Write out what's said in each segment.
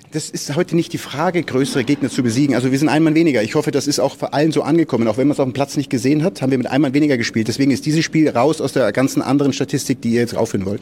Das ist heute nicht die Frage, größere Gegner zu besiegen. Also wir sind ein Mann weniger. Ich hoffe, das ist auch für allen so angekommen. Auch wenn man es auf dem Platz nicht gesehen hat, haben wir mit einem Mann weniger gespielt. Deswegen ist dieses Spiel raus aus der ganzen anderen Statistik, die ihr jetzt raufführen wollt.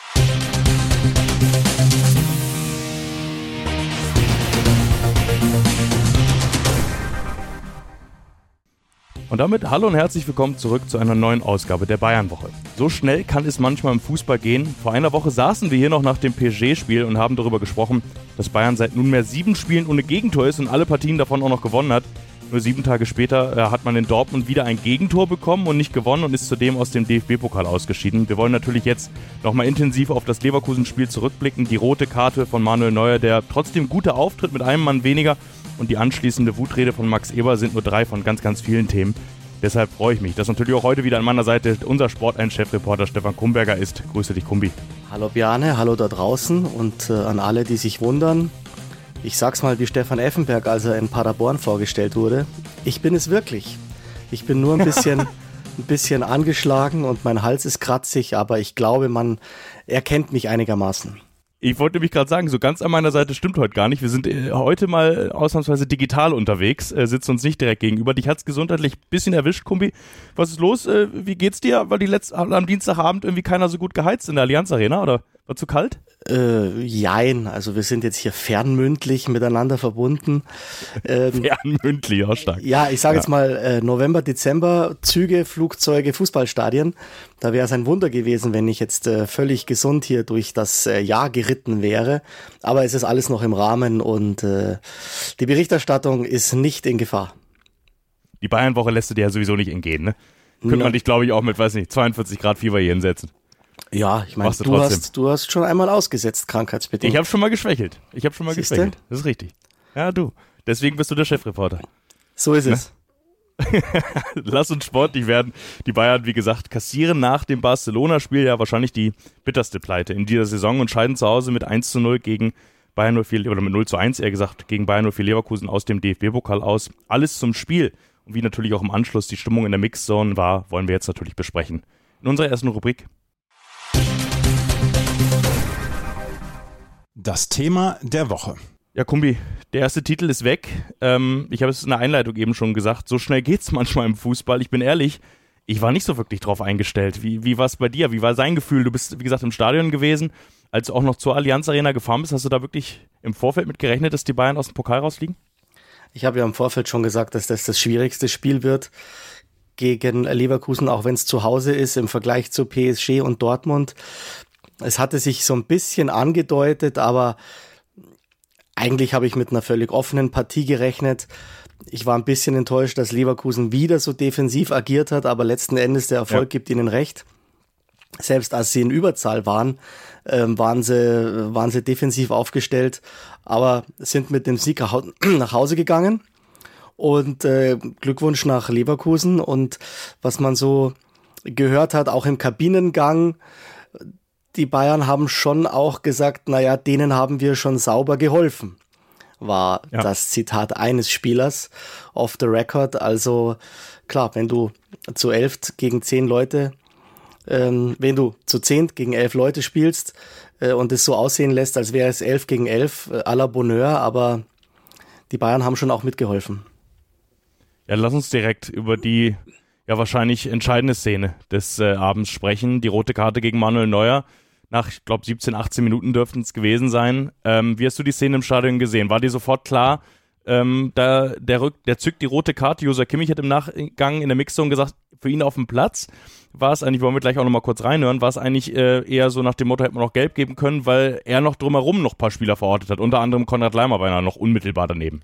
Und damit hallo und herzlich willkommen zurück zu einer neuen Ausgabe der Bayernwoche. So schnell kann es manchmal im Fußball gehen. Vor einer Woche saßen wir hier noch nach dem PSG-Spiel und haben darüber gesprochen, dass Bayern seit nunmehr 7 Spielen ohne Gegentor ist und alle Partien davon auch noch gewonnen hat. Nur 7 Tage später hat man in Dortmund wieder ein Gegentor bekommen und nicht gewonnen und ist zudem aus dem DFB-Pokal ausgeschieden. Wir wollen natürlich jetzt nochmal intensiv auf das Leverkusen-Spiel zurückblicken. Die rote Karte von Manuel Neuer, der trotzdem gute Auftritt mit einem Mann weniger, und die anschließende Wutrede von Max Eber sind nur 3 von ganz, ganz vielen Themen. Deshalb freue ich mich, dass natürlich auch heute wieder an meiner Seite unser Sport1-Chefreporter Stefan Kumberger ist. Grüße dich, Kumbi. Hallo Bjarne, hallo da draußen und an alle, die sich wundern. Ich sag's mal wie Stefan Effenberg, als er in Paderborn vorgestellt wurde. Ich bin es wirklich. Ich bin nur ein bisschen angeschlagen und mein Hals ist kratzig, aber ich glaube, man erkennt mich einigermaßen. Ich wollte nämlich gerade sagen, so ganz an meiner Seite stimmt heute gar nicht. Wir sind heute mal ausnahmsweise digital unterwegs, sitzen uns nicht direkt gegenüber. Dich hat's gesundheitlich ein bisschen erwischt, Kumbi. Was ist los? Wie geht's dir? War am Dienstagabend irgendwie keiner so gut geheizt in der Allianz Arena, oder war zu kalt? Jein, also wir sind jetzt hier fernmündlich miteinander verbunden. Fernmündlich, auch stark. Ja, ich sage jetzt mal November, Dezember, Züge, Flugzeuge, Fußballstadien. Da wäre es ein Wunder gewesen, wenn ich jetzt völlig gesund hier durch das Jahr geritten wäre. Aber es ist alles noch im Rahmen und die Berichterstattung ist nicht in Gefahr. Die Bayernwoche lässt du dir ja sowieso nicht entgehen, ne? Könnte man dich, glaube ich, auch mit, 42 Grad Fieber hier hinsetzen. Ja, ich meine, du hast schon einmal ausgesetzt, krankheitsbedingt. Ich habe schon mal geschwächelt. Das ist richtig. Ja, du. Deswegen bist du der Chefreporter. So ist es. Lass uns sportlich werden. Die Bayern, wie gesagt, kassieren nach dem Barcelona-Spiel ja wahrscheinlich die bitterste Pleite in dieser Saison und scheiden zu Hause mit 1:0 gegen Bayern 04, oder mit 0:1 eher gesagt, gegen Bayern 04 Leverkusen aus dem DFB-Pokal aus. Alles zum Spiel. Und wie natürlich auch im Anschluss die Stimmung in der Mixzone war, wollen wir jetzt natürlich besprechen. In unserer ersten Rubrik. Das Thema der Woche. Ja, Kumbi, der erste Titel ist weg. Ich habe es in der Einleitung eben schon gesagt, so schnell geht's manchmal im Fußball. Ich bin ehrlich, ich war nicht so wirklich drauf eingestellt. Wie war es bei dir? Wie war sein Gefühl? Du bist, wie gesagt, im Stadion gewesen. Als du auch noch zur Allianz Arena gefahren bist, hast du da wirklich im Vorfeld mit gerechnet, dass die Bayern aus dem Pokal rausfliegen? Ich habe ja im Vorfeld schon gesagt, dass das schwierigste Spiel wird gegen Leverkusen, auch wenn es zu Hause ist, im Vergleich zu PSG und Dortmund. Es hatte sich so ein bisschen angedeutet, aber eigentlich habe ich mit einer völlig offenen Partie gerechnet. Ich war ein bisschen enttäuscht, dass Leverkusen wieder so defensiv agiert hat, aber letzten Endes der Erfolg gibt ihnen recht. Selbst als sie in Überzahl waren, waren sie defensiv aufgestellt, aber sind mit dem Sieg nach Hause gegangen. Und Glückwunsch nach Leverkusen. Und was man so gehört hat, auch im Kabinengang, die Bayern haben schon auch gesagt, naja, denen haben wir schon sauber geholfen, war das Zitat eines Spielers off the record. Also klar, wenn du zu 11 gegen 10 Leute, wenn du zu 10 gegen 11 Leute spielst und es so aussehen lässt, als wäre es 11 gegen 11, à la Bonheur, aber die Bayern haben schon auch mitgeholfen. Ja, lass uns direkt über die wahrscheinlich entscheidende Szene des Abends sprechen. Die rote Karte gegen Manuel Neuer. Nach, ich glaube, 17, 18 Minuten dürften es gewesen sein. Wie hast du die Szene im Stadion gesehen? War dir sofort klar, der zückt die rote Karte? Joshua Kimmich hat im Nachgang in der Mixzone gesagt, für ihn auf dem Platz. War es eigentlich, wollen wir gleich auch nochmal kurz reinhören, war es eigentlich eher so nach dem Motto, hätte man noch gelb geben können, weil er noch drumherum noch ein paar Spieler verortet hat. Unter anderem Konrad Laimer war noch unmittelbar daneben.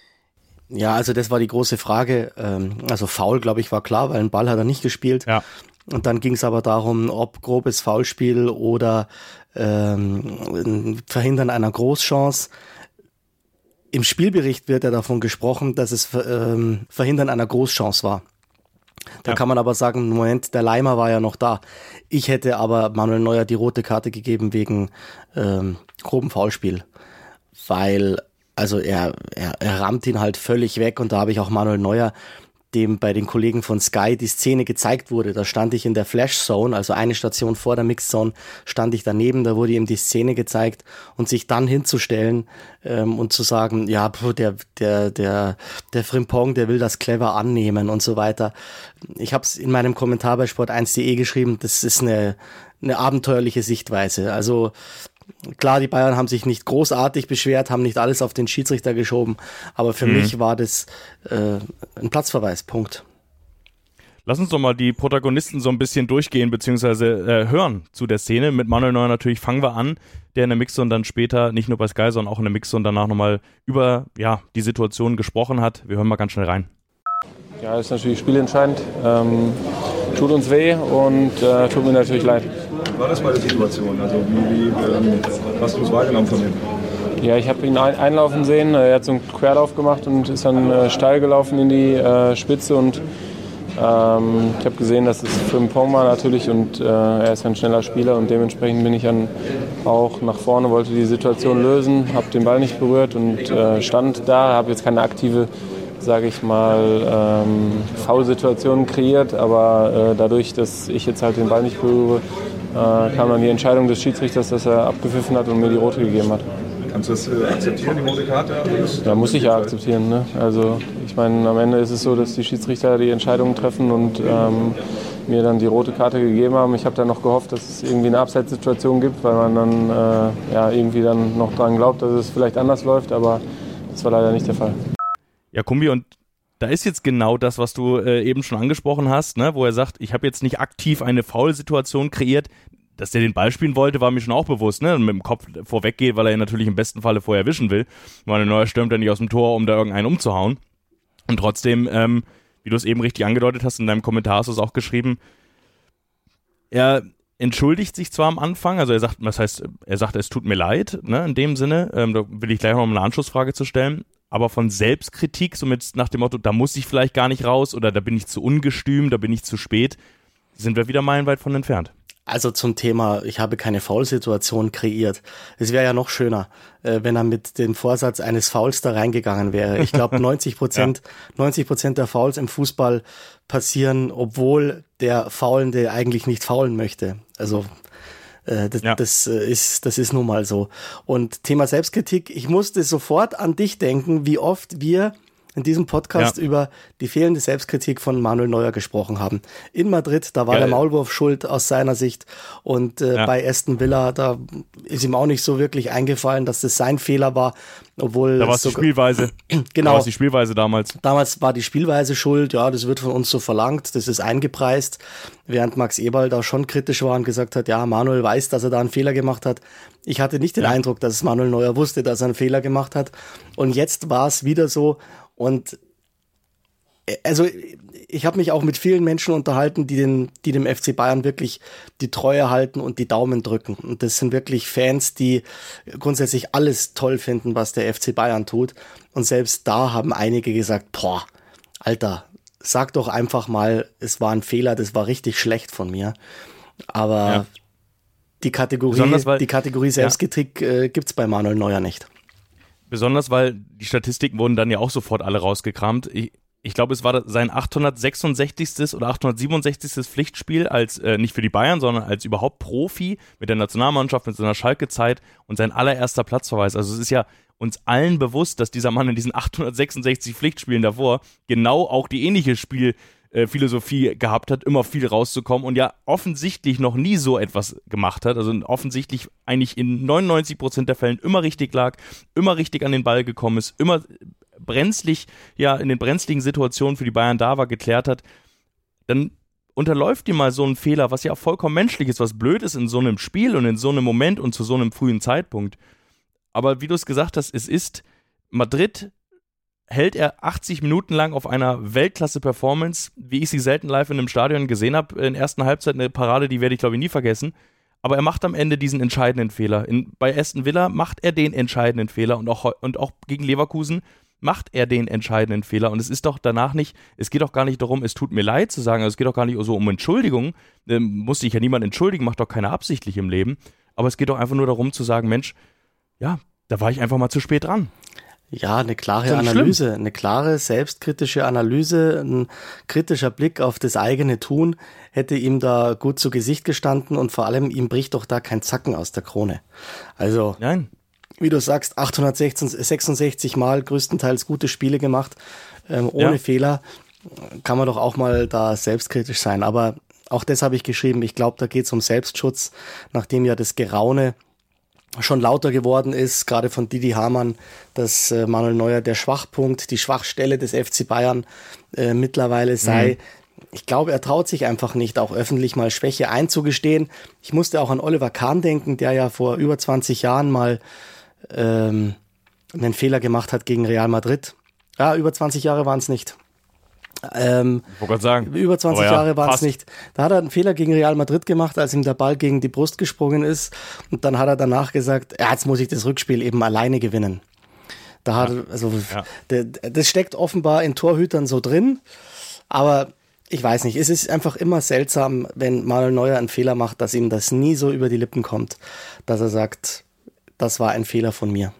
Ja, also das war die große Frage. Also Foul, glaube ich, war klar, weil einen Ball hat er nicht gespielt. Ja. Und dann ging es aber darum, ob grobes Foulspiel oder Verhindern einer Großchance. Im Spielbericht wird ja davon gesprochen, dass es Verhindern einer Großchance war. Da kann man aber sagen, Moment, der Laimer war ja noch da. Ich hätte aber Manuel Neuer die rote Karte gegeben wegen grobem Foulspiel. Weil, also er rammt ihn halt völlig weg und da habe ich auch Manuel Neuer dem bei den Kollegen von Sky die Szene gezeigt wurde. Da stand ich in der Flash Zone, also eine Station vor der Mixed Zone, stand ich daneben, da wurde ihm die Szene gezeigt und sich dann hinzustellen und zu sagen, ja, der Frimpong, der will das clever annehmen und so weiter. Ich habe es in meinem Kommentar bei Sport1.de geschrieben, das ist eine abenteuerliche Sichtweise. Also klar, die Bayern haben sich nicht großartig beschwert, haben nicht alles auf den Schiedsrichter geschoben, aber für mich war das ein Platzverweis, Punkt. Lass uns doch mal die Protagonisten so ein bisschen durchgehen, beziehungsweise hören zu der Szene. Mit Manuel Neuer natürlich fangen wir an, der in der Mixzone dann später, nicht nur bei Sky, sondern auch in der Mixzone danach nochmal über die Situation gesprochen hat. Wir hören mal ganz schnell rein. Ja, ist natürlich spielentscheidend. Tut uns weh und tut mir natürlich leid. War das bei der Situation? Also wie hast du es wahrgenommen von ihm? Ja, ich habe ihn einlaufen sehen. Er hat so einen Querlauf gemacht und ist dann steil gelaufen in die Spitze. Und ich habe gesehen, dass es Frimpong war natürlich und er ist ein schneller Spieler. Und dementsprechend bin ich dann auch nach vorne, wollte die Situation lösen, habe den Ball nicht berührt und stand da, habe jetzt keine aktive, sage ich mal, Foul-Situationen kreiert, aber dadurch, dass ich jetzt halt den Ball nicht berühre, kam dann die Entscheidung des Schiedsrichters, dass er abgepfiffen hat und mir die rote gegeben hat. Kannst du das akzeptieren, die rote Karte? Ja, muss ich ja akzeptieren. Ne? Also ich meine, am Ende ist es so, dass die Schiedsrichter die Entscheidungen treffen und mir dann die rote Karte gegeben haben. Ich habe dann noch gehofft, dass es irgendwie eine Abseitssituation gibt, weil man dann irgendwie dann noch dran glaubt, dass es vielleicht anders läuft, aber das war leider nicht der Fall. Ja, Kumbi, und da ist jetzt genau das, was du eben schon angesprochen hast, ne, wo er sagt, ich habe jetzt nicht aktiv eine Foul-Situation kreiert. Dass der den Ball spielen wollte, war mir schon auch bewusst, ne, und mit dem Kopf vorweggeht, weil er ihn natürlich im besten Falle vorher erwischen will. Manuel Neuer stürmt ja nicht aus dem Tor, um da irgendeinen umzuhauen. Und trotzdem, wie du es eben richtig angedeutet hast, in deinem Kommentar hast du es auch geschrieben, er entschuldigt sich zwar am Anfang, also er sagt, es tut mir leid, ne, in dem Sinne, da will ich gleich noch eine Anschlussfrage zu stellen, aber von Selbstkritik, so mit nach dem Motto, da muss ich vielleicht gar nicht raus oder da bin ich zu ungestüm, da bin ich zu spät, sind wir wieder meilenweit von entfernt. Also zum Thema, ich habe keine Foul-Situation kreiert. Es wäre ja noch schöner, wenn er mit dem Vorsatz eines Fouls da reingegangen wäre. Ich glaube, 90% der Fouls im Fußball passieren, obwohl der Foulende eigentlich nicht foulen möchte. Also das ist nun mal so. Und Thema Selbstkritik, ich musste sofort an dich denken, wie oft wir in diesem Podcast über die fehlende Selbstkritik von Manuel Neuer gesprochen haben. In Madrid, da war der Maulwurf schuld aus seiner Sicht und bei Aston Villa, da ist ihm auch nicht so wirklich eingefallen, dass das sein Fehler war, obwohl... Da war es die Spielweise. Genau. Da war es die Spielweise damals. Damals war die Spielweise schuld, ja, das wird von uns so verlangt, das ist eingepreist, während Max Eberl da schon kritisch war und gesagt hat, ja, Manuel weiß, dass er da einen Fehler gemacht hat. Ich hatte nicht den Eindruck, dass Manuel Neuer wusste, dass er einen Fehler gemacht hat. Und jetzt war es wieder so. Und also ich habe mich auch mit vielen Menschen unterhalten, die dem FC Bayern wirklich die Treue halten und die Daumen drücken. Und das sind wirklich Fans, die grundsätzlich alles toll finden, was der FC Bayern tut. Und selbst da haben einige gesagt, boah, Alter, sag doch einfach mal, es war ein Fehler, das war richtig schlecht von mir. Aber die Kategorie Selbstkritik gibt's bei Manuel Neuer nicht. Besonders, weil die Statistiken wurden dann ja auch sofort alle rausgekramt. Ich glaube, es war sein 866. oder 867. Pflichtspiel als, nicht für die Bayern, sondern als überhaupt Profi mit der Nationalmannschaft, mit seiner Schalke-Zeit und sein allererster Platzverweis. Also es ist ja uns allen bewusst, dass dieser Mann in diesen 866 Pflichtspielen davor genau auch die ähnliche Philosophie gehabt hat, immer viel rauszukommen und ja offensichtlich noch nie so etwas gemacht hat, also offensichtlich eigentlich in 99% der Fällen immer richtig lag, immer richtig an den Ball gekommen ist, immer brenzlig, in den brenzligen Situationen für die Bayern da war, geklärt hat, dann unterläuft dir mal so ein Fehler, was ja auch vollkommen menschlich ist, was blöd ist in so einem Spiel und in so einem Moment und zu so einem frühen Zeitpunkt. Aber wie du es gesagt hast, es ist Madrid, hält er 80 Minuten lang auf einer Weltklasse-Performance, wie ich sie selten live in einem Stadion gesehen habe, in der ersten Halbzeit eine Parade, die werde ich glaube ich nie vergessen, aber er macht am Ende diesen entscheidenden Fehler. Bei Aston Villa macht er den entscheidenden Fehler und auch gegen Leverkusen macht er den entscheidenden Fehler und es ist doch danach nicht, es geht doch gar nicht darum, es tut mir leid zu sagen, also es geht doch gar nicht so um Entschuldigung, muss sich ja niemand entschuldigen, macht doch keiner absichtlich im Leben, aber es geht doch einfach nur darum zu sagen, Mensch, ja, da war ich einfach mal zu spät dran. Ja, eine klare Analyse, eine klare selbstkritische Analyse, ein kritischer Blick auf das eigene Tun hätte ihm da gut zu Gesicht gestanden und vor allem ihm bricht doch da kein Zacken aus der Krone. Also, Nein. Wie du sagst, 866 Mal größtenteils gute Spiele gemacht, ohne Fehler, kann man doch auch mal da selbstkritisch sein. Aber auch das habe ich geschrieben, ich glaube, da geht es um Selbstschutz, nachdem ja das Geraune schon lauter geworden ist, gerade von Didi Hamann, dass Manuel Neuer der Schwachpunkt, die Schwachstelle des FC Bayern mittlerweile sei. Ich glaube, er traut sich einfach nicht, auch öffentlich mal Schwäche einzugestehen. Ich musste auch an Oliver Kahn denken, der ja vor über 20 Jahren mal einen Fehler gemacht hat gegen Real Madrid. Ja, über 20 Jahre waren es nicht. Ich wollte gerade sagen. Über 20 Jahre waren es nicht. Da hat er einen Fehler gegen Real Madrid gemacht, als ihm der Ball gegen die Brust gesprungen ist. Und dann hat er danach gesagt, ja, jetzt muss ich das Rückspiel eben alleine gewinnen. Das steckt offenbar in Torhütern so drin. Aber ich weiß nicht, es ist einfach immer seltsam, wenn Manuel Neuer einen Fehler macht, dass ihm das nie so über die Lippen kommt, dass er sagt, das war ein Fehler von mir.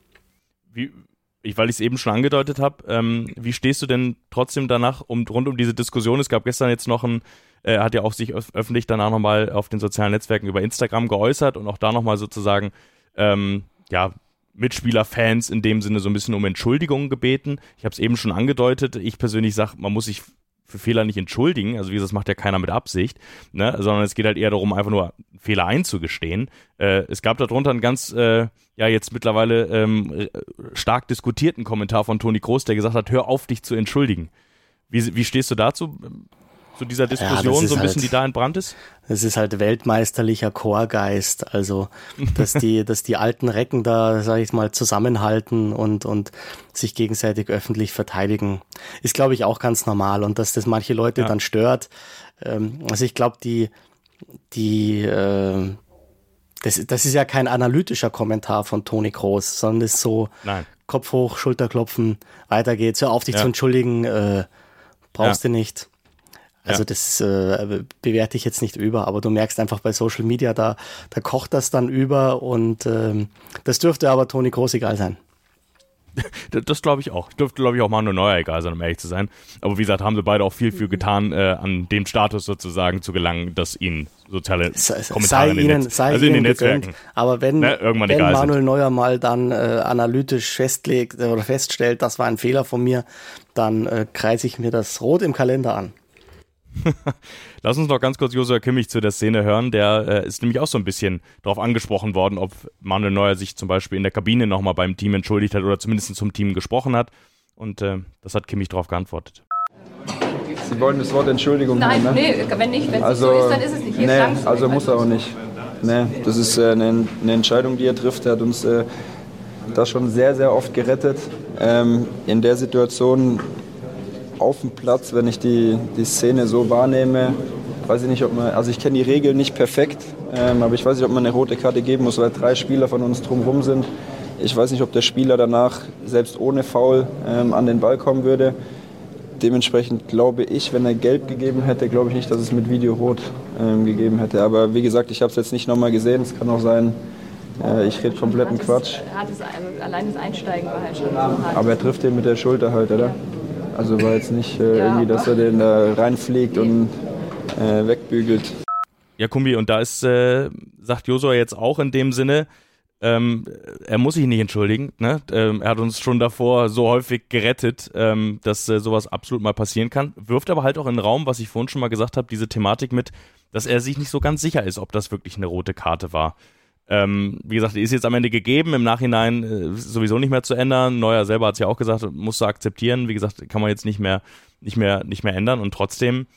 Weil ich es eben schon angedeutet habe, wie stehst du denn trotzdem danach rund um diese Diskussion? Es gab gestern jetzt noch hat ja auch sich öffentlich danach nochmal auf den sozialen Netzwerken über Instagram geäußert und auch da nochmal sozusagen Mitspielerfans in dem Sinne so ein bisschen um Entschuldigung gebeten. Ich habe es eben schon angedeutet, ich persönlich sage, man muss sich für Fehler nicht entschuldigen, also wie gesagt, das macht ja keiner mit Absicht, ne? Sondern es geht halt eher darum, einfach nur Fehler einzugestehen. Es gab darunter einen ganz, jetzt mittlerweile stark diskutierten Kommentar von Toni Kroos, der gesagt hat, hör auf, dich zu entschuldigen. Wie stehst du dazu? Zu dieser Diskussion, so ein bisschen, die da entbrannt ist? Es ist halt weltmeisterlicher Chorgeist, also dass die alten Recken da, sage ich mal, zusammenhalten und sich gegenseitig öffentlich verteidigen, ist, glaube ich, auch ganz normal und dass das manche Leute dann stört. Also ich glaube, das ist ja kein analytischer Kommentar von Toni Kroos, sondern ist so Kopf hoch, Schulterklopfen, weiter geht's, hör auf, dich zu entschuldigen, brauchst du nicht. Also das bewerte ich jetzt nicht über, aber du merkst einfach bei Social Media, da kocht das dann über und das dürfte aber Toni Kroos egal sein. Das glaube ich auch. Dürfte, glaube ich, auch Manuel Neuer egal sein, um ehrlich zu sein. Aber wie gesagt, haben sie beide auch viel für getan, an dem Status sozusagen zu gelangen, dass ihnen soziale Kommentare in den Netzwerken, aber wenn Manuel sind. Neuer mal dann analytisch festlegt oder feststellt, das war ein Fehler von mir, dann kreise ich mir das rot im Kalender an. Lass uns noch ganz kurz Joshua Kimmich zu der Szene hören. Der ist nämlich auch so ein bisschen darauf angesprochen worden, ob Manuel Neuer sich zum Beispiel in der Kabine nochmal beim Team entschuldigt hat oder zumindest zum Team gesprochen hat. Und das hat Kimmich darauf geantwortet. Sie wollen das Wort Entschuldigung Nein, haben, ne? wenn es nicht so ist, dann ist es nicht. Also muss er auch nicht. Nee, das ist eine Entscheidung, die er trifft. Er hat uns da schon sehr, sehr oft gerettet. In der Situation auf dem Platz, wenn ich die Szene so wahrnehme, weiß ich nicht, ich kenne die Regeln nicht perfekt, aber ich weiß nicht, ob man eine rote Karte geben muss, weil 3 Spieler von uns drumherum sind. Ich weiß nicht, ob der Spieler danach, selbst ohne Foul, an den Ball kommen würde. Dementsprechend glaube ich, wenn er gelb gegeben hätte, glaube ich nicht, dass es mit Video rot gegeben hätte. Aber wie gesagt, ich habe es jetzt nicht nochmal gesehen, es kann auch sein, ich rede kompletten Quatsch. Allein das Einsteigen war halt schon so hart. Aber er trifft den mit der Schulter halt, oder? Also war jetzt nicht irgendwie, dass er den da reinfliegt und wegbügelt. Ja, Kumbi, und da ist, sagt Joshua jetzt auch in dem Sinne, er muss sich nicht entschuldigen. Ne? Er hat uns schon davor so häufig gerettet, dass sowas absolut mal passieren kann. Wirft aber halt auch in den Raum, was ich vorhin schon mal gesagt habe, diese Thematik mit, dass er sich nicht so ganz sicher ist, ob das wirklich eine rote Karte war. Wie gesagt, die ist jetzt am Ende gegeben, im Nachhinein sowieso nicht mehr zu ändern. Neuer selber hat es ja auch gesagt, musste akzeptieren. Wie gesagt, kann man jetzt nicht mehr ändern. Und trotzdem,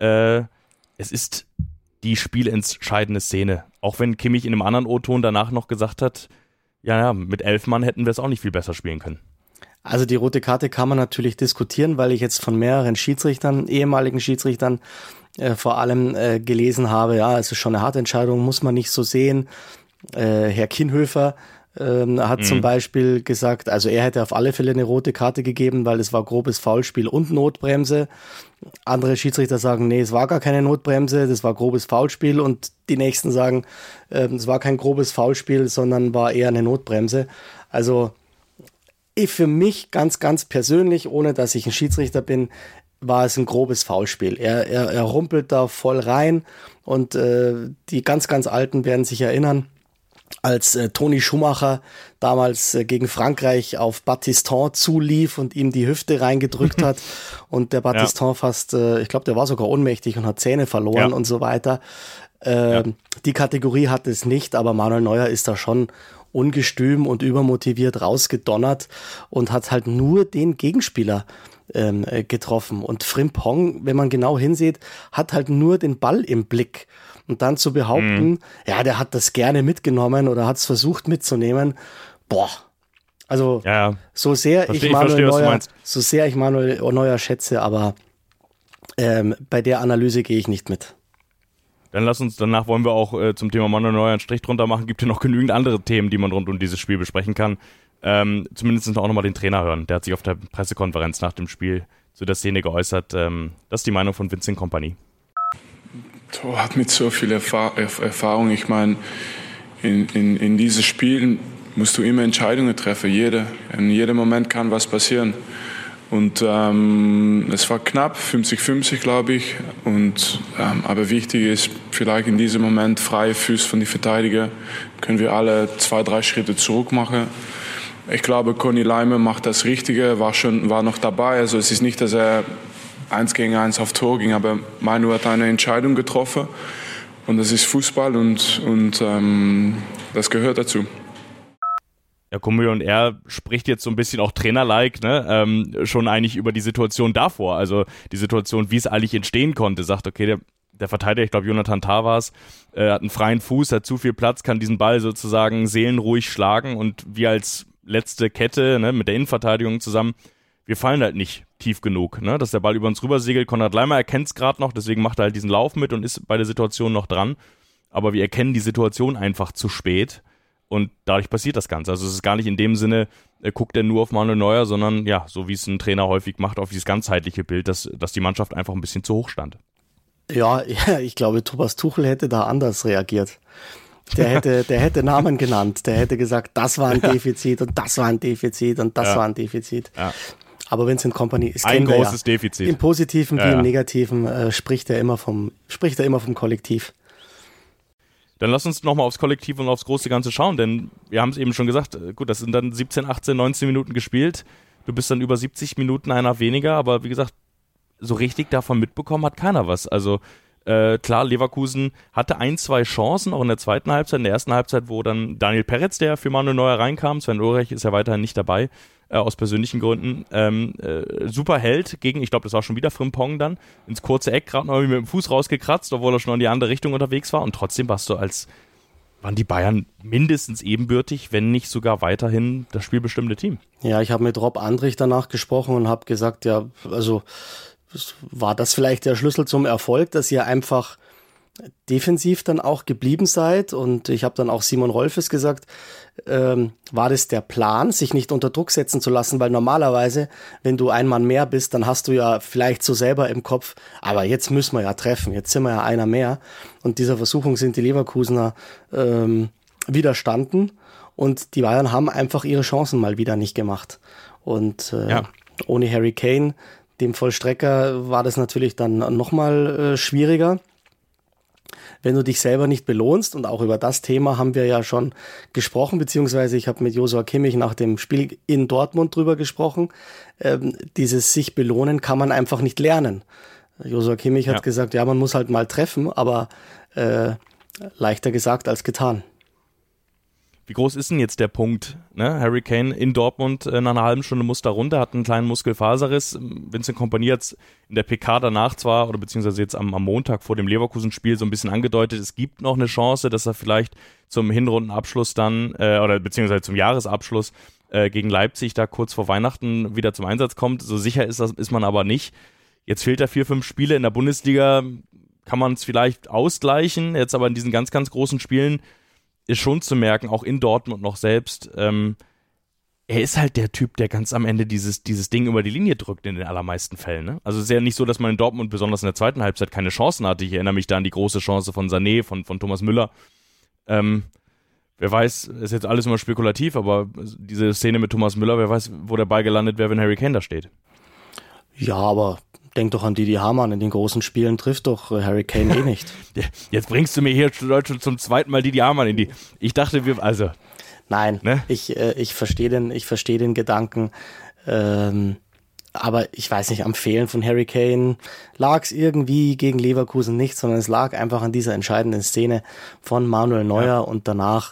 es ist die spielentscheidende Szene. Auch wenn Kimmich in einem anderen O-Ton danach noch gesagt hat, ja, mit 11 Mann hätten wir es auch nicht viel besser spielen können. Also die rote Karte kann man natürlich diskutieren, weil ich jetzt von mehreren Schiedsrichtern, ehemaligen Schiedsrichtern, vor allem gelesen habe, ja, es ist schon eine harte Entscheidung, muss man nicht so sehen. Herr Kienhöfer hat zum Beispiel gesagt, also er hätte auf alle Fälle eine rote Karte gegeben, weil es war grobes Foulspiel und Notbremse. Andere Schiedsrichter sagen, nee, es war gar keine Notbremse, das war grobes Foulspiel, und die nächsten sagen, es war kein grobes Foulspiel, sondern war eher eine Notbremse. Also Für mich ganz, ganz persönlich, ohne dass ich ein Schiedsrichter bin, war es ein grobes Foulspiel. Er rumpelt da voll rein und die ganz, ganz Alten werden sich erinnern, als Toni Schumacher damals gegen Frankreich auf Battiston zulief und ihm die Hüfte reingedrückt hat und der Battiston fast, ich glaube, der war sogar ohnmächtig und hat Zähne verloren und so weiter. Die Kategorie hat es nicht, aber Manuel Neuer ist da schon ungestüm und übermotiviert rausgedonnert und hat halt nur den Gegenspieler getroffen. Und Frimpong, wenn man genau hinsieht, hat halt nur den Ball im Blick. Und dann zu behaupten, ja, der hat das gerne mitgenommen oder hat es versucht mitzunehmen, boah. Also so sehr ich Manuel Neuer schätze, aber bei der Analyse gehe ich nicht mit. Dann lass uns, danach wollen wir auch zum Thema Manuel Neuer einen Strich drunter machen. Gibt ja noch genügend andere Themen, die man rund um dieses Spiel besprechen kann. Zumindest auch nochmal den Trainer hören. Der hat sich auf der Pressekonferenz nach dem Spiel zu der Szene geäußert. Das ist die Meinung von Vincent Kompany. Thor hat mit so viel Erfahrung. Ich meine, in diesen Spielen musst du immer Entscheidungen treffen. In jedem Moment kann was passieren. Und es war knapp, 50-50, glaube ich. Aber wichtig ist, vielleicht in diesem Moment freie Füße von den Verteidigern, können wir alle 2-3 Schritte zurück machen. Ich glaube, Conny Leimer macht das Richtige, war noch dabei. Also es ist nicht, dass er 1 gegen 1 auf Tor ging, aber Manu hat eine Entscheidung getroffen. Und das ist Fußball und das gehört dazu. Ja, Kumui, und er spricht jetzt so ein bisschen auch trainerlike, ne? Schon eigentlich über die Situation davor, also die Situation, wie es eigentlich entstehen konnte. Sagt, okay, der Verteidiger, ich glaube Jonathan Tah war es, hat einen freien Fuß, hat zu viel Platz, kann diesen Ball sozusagen seelenruhig schlagen und wir als letzte Kette, ne, mit der Innenverteidigung zusammen, wir fallen halt nicht tief genug, ne? Dass der Ball über uns rüber segelt. Konrad Leimer erkennt es gerade noch, deswegen macht er halt diesen Lauf mit und ist bei der Situation noch dran. Aber wir erkennen die Situation einfach zu spät. Und dadurch passiert das Ganze. Also es ist gar nicht in dem Sinne, guckt er nur auf Manuel Neuer, sondern ja, so wie es ein Trainer häufig macht, auf dieses ganzheitliche Bild, dass die Mannschaft einfach ein bisschen zu hoch stand. Ja, ich glaube, Thomas Tuchel hätte da anders reagiert. Der hätte Namen genannt. Der hätte gesagt, das war ein Defizit und das war ein Defizit und das war ein Defizit. Ja. Aber Vincent Kompany ist ein großes Defizit. Im Positiven wie im Negativen spricht er immer vom Kollektiv. Dann lass uns nochmal aufs Kollektiv und aufs große Ganze schauen, denn wir haben es eben schon gesagt, gut, das sind dann 17, 18, 19 Minuten gespielt. Du bist dann über 70 Minuten einer weniger, aber wie gesagt, so richtig davon mitbekommen hat keiner was. Also klar, Leverkusen hatte 1-2 Chancen, auch in der zweiten Halbzeit. In der ersten Halbzeit, wo dann Daniel Peretz, der für Manuel Neuer reinkam, Sven Ulreich ist ja weiterhin nicht dabei, aus persönlichen Gründen, super Held gegen, ich glaube, das war schon wieder Frimpong dann, ins kurze Eck, gerade noch mit dem Fuß rausgekratzt, obwohl er schon in die andere Richtung unterwegs war und trotzdem waren die Bayern mindestens ebenbürtig, wenn nicht sogar weiterhin das spielbestimmende Team. Ja, ich habe mit Rob Andrich danach gesprochen und habe gesagt, ja, also war das vielleicht der Schlüssel zum Erfolg, dass ihr einfach defensiv dann auch geblieben seid? Und ich habe dann auch Simon Rolfes gesagt, war das der Plan, sich nicht unter Druck setzen zu lassen? Weil normalerweise, wenn du ein Mann mehr bist, dann hast du ja vielleicht so selber im Kopf, aber jetzt müssen wir ja treffen, jetzt sind wir ja einer mehr. Und dieser Versuchung sind die Leverkusener widerstanden und die Bayern haben einfach ihre Chancen mal wieder nicht gemacht. Und ohne Harry Kane, dem Vollstrecker, war das natürlich dann nochmal schwieriger. Wenn du dich selber nicht belohnst, und auch über das Thema haben wir ja schon gesprochen, beziehungsweise ich habe mit Joshua Kimmich nach dem Spiel in Dortmund drüber gesprochen, dieses sich belohnen kann man einfach nicht lernen. Joshua Kimmich hat gesagt, ja, man muss halt mal treffen, aber leichter gesagt als getan. Wie groß ist denn jetzt der Punkt? Ne? Harry Kane in Dortmund nach einer halben Stunde muss da runter, hat einen kleinen Muskelfaserriss. Vincent Kompany hat in der PK danach zwar, oder beziehungsweise jetzt am Montag vor dem Leverkusen-Spiel so ein bisschen angedeutet, es gibt noch eine Chance, dass er vielleicht zum Hinrundenabschluss dann, oder beziehungsweise zum Jahresabschluss gegen Leipzig da kurz vor Weihnachten wieder zum Einsatz kommt. So sicher ist man aber nicht. Jetzt fehlt er 4-5 Spiele in der Bundesliga, kann man es vielleicht ausgleichen, jetzt aber in diesen ganz, ganz großen Spielen ist schon zu merken, auch in Dortmund noch selbst, er ist halt der Typ, der ganz am Ende dieses Ding über die Linie drückt in den allermeisten Fällen. Ne? Also es ist ja nicht so, dass man in Dortmund besonders in der zweiten Halbzeit keine Chancen hatte. Ich erinnere mich da an die große Chance von Sané, von Thomas Müller. wer weiß, ist jetzt alles immer spekulativ, aber diese Szene mit Thomas Müller, wer weiß, wo der Ball gelandet wäre, wenn Harry Kane da steht. Ja, aber denk doch an Didi Hamann, in den großen Spielen trifft doch Harry Kane eh nicht. Jetzt bringst du mir hier zum zweiten Mal Didi Hamann in die... Ich dachte, Nein, ne? ich verstehe den Gedanken, aber ich weiß nicht, am Fehlen von Harry Kane lag es irgendwie gegen Leverkusen nicht, sondern es lag einfach an dieser entscheidenden Szene von Manuel Neuer und danach,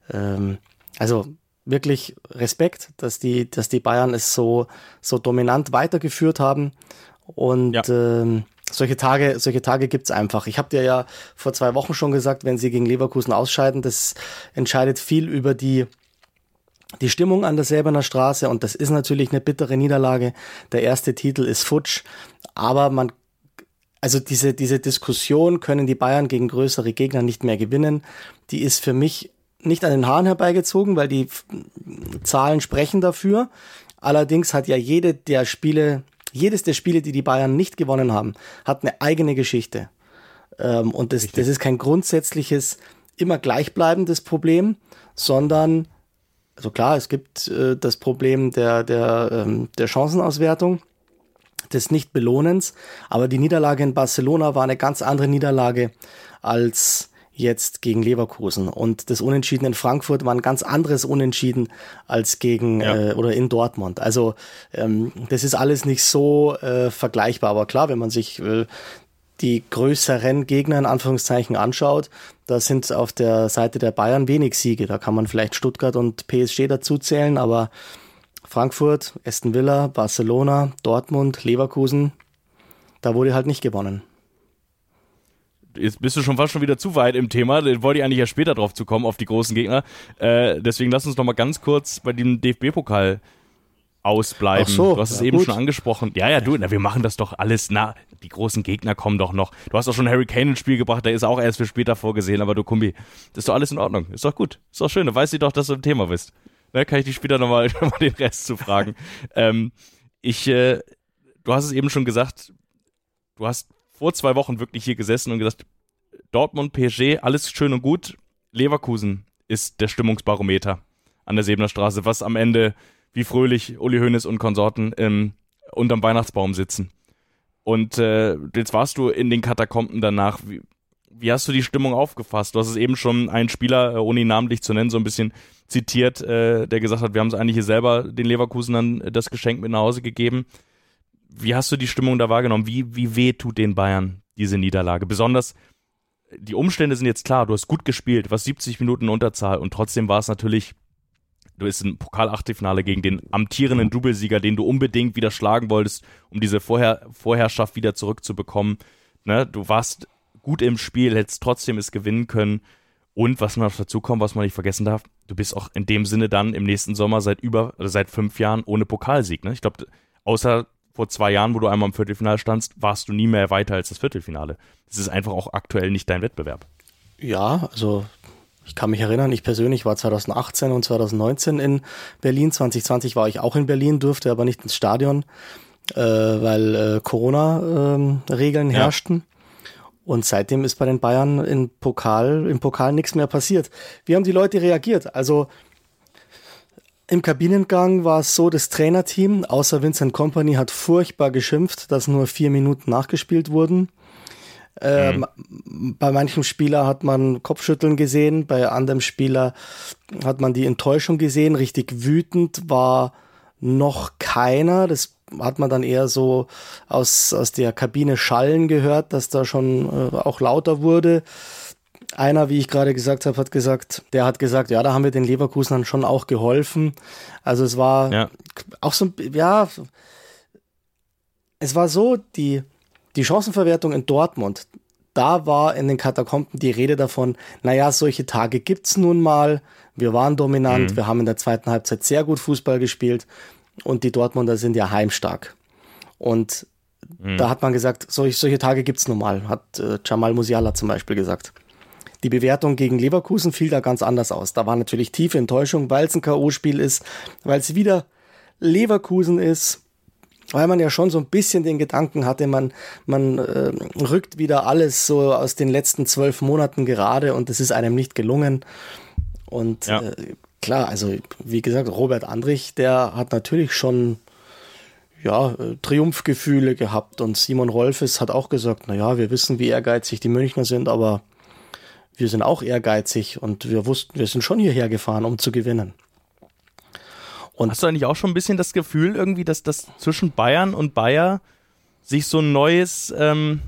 also wirklich Respekt, dass die Bayern es so dominant weitergeführt haben und solche Tage gibt's einfach. Ich habe dir ja vor 2 Wochen schon gesagt, wenn sie gegen Leverkusen ausscheiden, das entscheidet viel über die Stimmung an der Säbener Straße und das ist natürlich eine bittere Niederlage. Der erste Titel ist futsch, aber diese Diskussion, können die Bayern gegen größere Gegner nicht mehr gewinnen, die ist für mich nicht an den Haaren herbeigezogen, weil die Zahlen sprechen dafür. Allerdings hat ja jedes der Spiele, die die Bayern nicht gewonnen haben, hat eine eigene Geschichte. Und das ist kein grundsätzliches, immer gleichbleibendes Problem, sondern, also klar, es gibt das Problem der Chancenauswertung, des Nicht-Belohnens, aber die Niederlage in Barcelona war eine ganz andere Niederlage als jetzt gegen Leverkusen. Und das Unentschieden in Frankfurt war ein ganz anderes Unentschieden als gegen oder in Dortmund. Also das ist alles nicht so vergleichbar. Aber klar, wenn man sich die größeren Gegner in Anführungszeichen anschaut, da sind auf der Seite der Bayern wenig Siege. Da kann man vielleicht Stuttgart und PSG dazu zählen, aber Frankfurt, Aston Villa, Barcelona, Dortmund, Leverkusen, da wurde halt nicht gewonnen. Jetzt bist du schon fast wieder zu weit im Thema, da wollte ich eigentlich ja später drauf zu kommen, auf die großen Gegner. Deswegen lass uns noch mal ganz kurz bei dem DFB-Pokal ausbleiben. Ach so, du hast es eben schon angesprochen. Wir machen das doch alles. Die großen Gegner kommen doch noch. Du hast doch schon Harry Kane ins Spiel gebracht, der ist auch erst für später vorgesehen, aber du Kumbi, das ist doch alles in Ordnung. Ist doch gut. Ist doch schön, da weiß ich doch, dass du im Thema bist. Da kann ich dich später nochmal den Rest zu fragen. Du hast es eben schon gesagt, du hast vor 2 Wochen wirklich hier gesessen und gesagt, Dortmund, PSG, alles schön und gut. Leverkusen ist der Stimmungsbarometer an der Säbener Straße, was am Ende, wie fröhlich Uli Hoeneß und Konsorten unterm Weihnachtsbaum sitzen. Und jetzt warst du in den Katakomben danach. Wie hast du die Stimmung aufgefasst? Du hast es eben schon einen Spieler, ohne ihn namentlich zu nennen, so ein bisschen zitiert, der gesagt hat, wir haben es eigentlich hier selber den Leverkusenern das Geschenk mit nach Hause gegeben. Wie hast du die Stimmung da wahrgenommen? Wie weh tut den Bayern diese Niederlage? Besonders, die Umstände sind jetzt klar, du hast gut gespielt, du warst 70 Minuten Unterzahl und trotzdem war es natürlich, du bist im Pokal-Achtelfinale gegen den amtierenden Doublesieger, den du unbedingt wieder schlagen wolltest, um diese Vorherrschaft wieder zurückzubekommen. Ne? Du warst gut im Spiel, hättest trotzdem es gewinnen können. Und was noch dazu kommt, was man nicht vergessen darf, du bist auch in dem Sinne dann im nächsten Sommer seit 5 Jahren ohne Pokalsieg. Ne? Ich glaube, außer vor 2 Jahren, wo du einmal im Viertelfinale standst, warst du nie mehr weiter als das Viertelfinale. Das ist einfach auch aktuell nicht dein Wettbewerb. Ja, also ich kann mich erinnern, ich persönlich war 2018 und 2019 in Berlin. 2020 war ich auch in Berlin, durfte aber nicht ins Stadion, weil Corona-Regeln herrschten. Und seitdem ist bei den Bayern im Pokal nichts mehr passiert. Wie haben die Leute reagiert? Also im Kabinengang war es so, das Trainerteam, außer Vincent Kompany, hat furchtbar geschimpft, dass nur 4 Minuten nachgespielt wurden. Bei manchem Spieler hat man Kopfschütteln gesehen, bei anderem Spieler hat man die Enttäuschung gesehen. Richtig wütend war noch keiner. Das hat man dann eher so aus der Kabine schallen gehört, dass da schon auch lauter wurde. Einer, wie ich gerade gesagt habe, hat gesagt, ja, da haben wir den Leverkusenern schon auch geholfen. Also es war auch so, ja, es war so, die Chancenverwertung in Dortmund, da war in den Katakomben die Rede davon, naja, solche Tage gibt's nun mal, wir waren dominant, wir haben in der zweiten Halbzeit sehr gut Fußball gespielt und die Dortmunder sind ja heimstark. Und da hat man gesagt, solche Tage gibt's nun mal, hat Jamal Musiala zum Beispiel gesagt. Die Bewertung gegen Leverkusen fiel da ganz anders aus. Da war natürlich tiefe Enttäuschung, weil es ein K.O.-Spiel ist, weil es wieder Leverkusen ist, weil man ja schon so ein bisschen den Gedanken hatte, man rückt wieder alles so aus den letzten 12 Monaten gerade und es ist einem nicht gelungen. Und klar, also wie gesagt, Robert Andrich, der hat natürlich schon Triumphgefühle gehabt, und Simon Rolfes hat auch gesagt, wir wissen, wie ehrgeizig die Münchner sind, aber wir sind auch ehrgeizig und wir sind schon hierher gefahren, um zu gewinnen. Und hast du eigentlich auch schon ein bisschen das Gefühl irgendwie, dass das zwischen Bayern und Bayer sich so ein neues,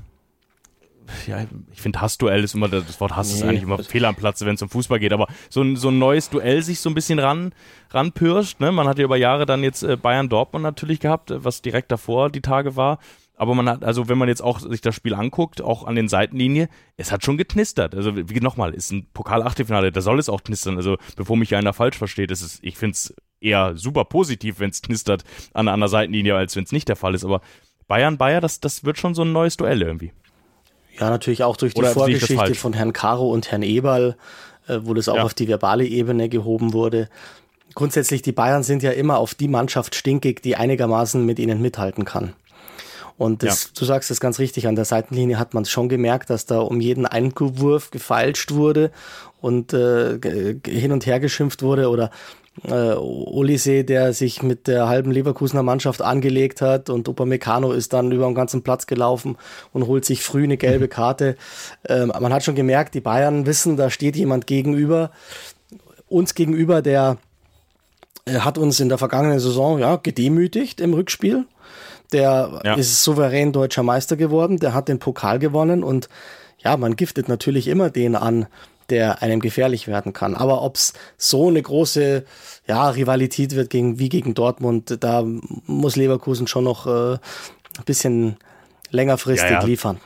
ich finde Hassduell ist immer, das Wort Hass ist eigentlich immer fehl am Platze, wenn es um Fußball geht, aber so ein neues Duell sich so ein bisschen ranpirscht, ne? Man hat ja über Jahre dann jetzt Bayern-Dortmund natürlich gehabt, was direkt davor die Tage war. Aber man hat, also wenn man jetzt auch sich das Spiel anguckt, auch an den Seitenlinien, es hat schon geknistert. Also wie nochmal, ist ein Pokal-Achtelfinale, da soll es auch knistern. Also bevor mich einer falsch versteht, ich finde es eher super positiv, wenn es knistert an der Seitenlinie, als wenn es nicht der Fall ist. Aber Bayern-Bayer, das wird schon so ein neues Duell irgendwie. Ja, natürlich auch durch die Vorgeschichte von Herrn Caro und Herrn Eberl, wo das auch auf die verbale Ebene gehoben wurde. Grundsätzlich, die Bayern sind ja immer auf die Mannschaft stinkig, die einigermaßen mit ihnen mithalten kann. Und du sagst es ganz richtig, an der Seitenlinie hat man schon gemerkt, dass da um jeden Einwurf gefeilscht wurde und hin und her geschimpft wurde, oder Olise, der sich mit der halben Leverkusener Mannschaft angelegt hat, und Upamecano ist dann über den ganzen Platz gelaufen und holt sich früh eine gelbe Karte. Man hat schon gemerkt, die Bayern wissen, da steht jemand gegenüber, uns gegenüber, der hat uns in der vergangenen Saison gedemütigt im Rückspiel. Der ist souverän deutscher Meister geworden, der hat den Pokal gewonnen, und man giftet natürlich immer den an, der einem gefährlich werden kann. Aber ob es so eine große Rivalität wird wie gegen Dortmund, da muss Leverkusen schon noch ein bisschen längerfristig liefern.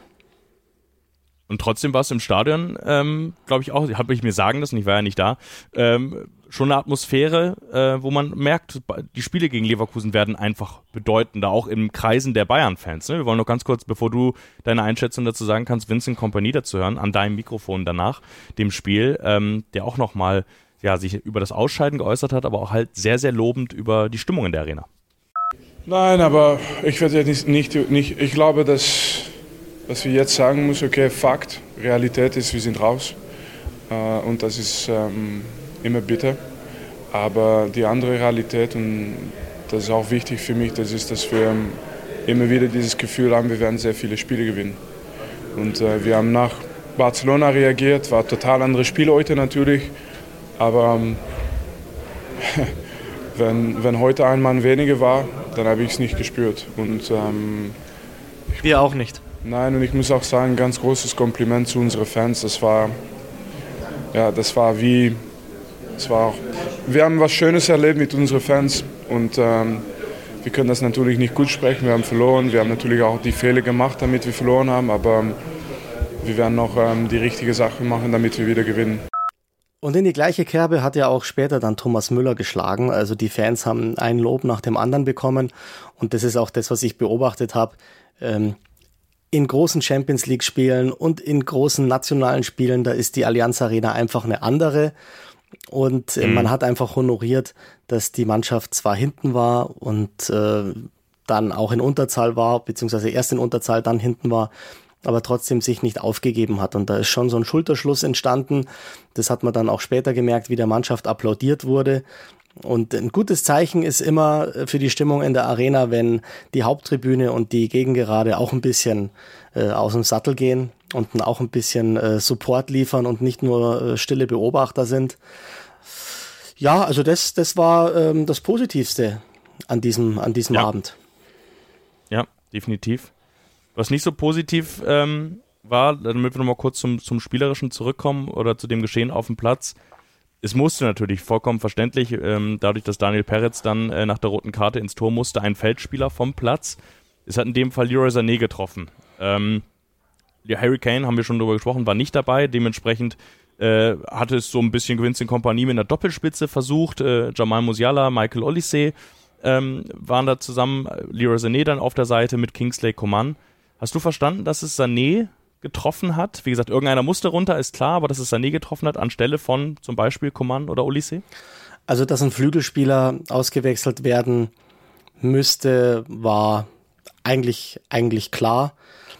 Und trotzdem war es im Stadion, glaube ich auch, habe ich mir sagen lassen, ich war ja nicht da, schon eine Atmosphäre, wo man merkt, die Spiele gegen Leverkusen werden einfach bedeutender, auch in Kreisen der Bayern-Fans. Ne? Wir wollen noch ganz kurz, bevor du deine Einschätzung dazu sagen kannst, Vincent Kompany dazu hören, an deinem Mikrofon danach, dem Spiel, der auch nochmal sich über das Ausscheiden geäußert hat, aber auch halt sehr, sehr lobend über die Stimmung in der Arena. Nein, aber ich werde jetzt nicht, ich glaube, dass was wir jetzt sagen müssen, okay, Fakt, Realität ist, wir sind raus, und das ist immer bitter, aber die andere Realität, und das ist auch wichtig für mich, das ist, dass wir immer wieder dieses Gefühl haben, wir werden sehr viele Spiele gewinnen, und wir haben nach Barcelona reagiert, war ein total anderes Spiel heute natürlich, aber wenn heute ein Mann weniger war, dann habe ich es nicht gespürt, und wir auch nicht. Nein, und ich muss auch sagen, ein ganz großes Kompliment zu unseren Fans. Wir haben was Schönes erlebt mit unseren Fans, und wir können das natürlich nicht gut sprechen. Wir haben verloren, wir haben natürlich auch die Fehler gemacht, damit wir verloren haben, aber wir werden noch die richtige Sache machen, damit wir wieder gewinnen. Und in die gleiche Kerbe hat ja auch später dann Thomas Müller geschlagen. Also die Fans haben ein Lob nach dem anderen bekommen, und das ist auch das, was ich beobachtet habe. In großen Champions-League-Spielen und in großen nationalen Spielen, da ist die Allianz Arena einfach eine andere. Und man hat einfach honoriert, dass die Mannschaft zwar hinten war und dann auch in Unterzahl war, beziehungsweise erst in Unterzahl, dann hinten war, aber trotzdem sich nicht aufgegeben hat. Und da ist schon so ein Schulterschluss entstanden. Das hat man dann auch später gemerkt, wie der Mannschaft applaudiert wurde. Und ein gutes Zeichen ist immer für die Stimmung in der Arena, wenn die Haupttribüne und die Gegengerade auch ein bisschen aus dem Sattel gehen und auch ein bisschen Support liefern und nicht nur stille Beobachter sind. Ja, also das war das Positivste an diesem Abend. Ja, definitiv. Was nicht so positiv war, damit wir nochmal kurz zum Spielerischen zurückkommen oder zu dem Geschehen auf dem Platz. Es musste natürlich vollkommen verständlich, dadurch, dass Daniel Peretz dann nach der roten Karte ins Tor musste, ein Feldspieler vom Platz. Es hat in dem Fall Leroy Sané getroffen. Harry Kane, haben wir schon drüber gesprochen, war nicht dabei. Dementsprechend hatte es so ein bisschen Vincent Kompany mit einer Doppelspitze versucht. Jamal Musiala, Michael Olise waren da zusammen. Leroy Sané dann auf der Seite mit Kingsley Coman. Hast du verstanden, dass es Sané getroffen hat? Wie gesagt, irgendeiner musste runter, ist klar, aber dass es Sané getroffen hat, anstelle von zum Beispiel Coman oder Olise? Also, dass ein Flügelspieler ausgewechselt werden müsste, war eigentlich klar. Ja.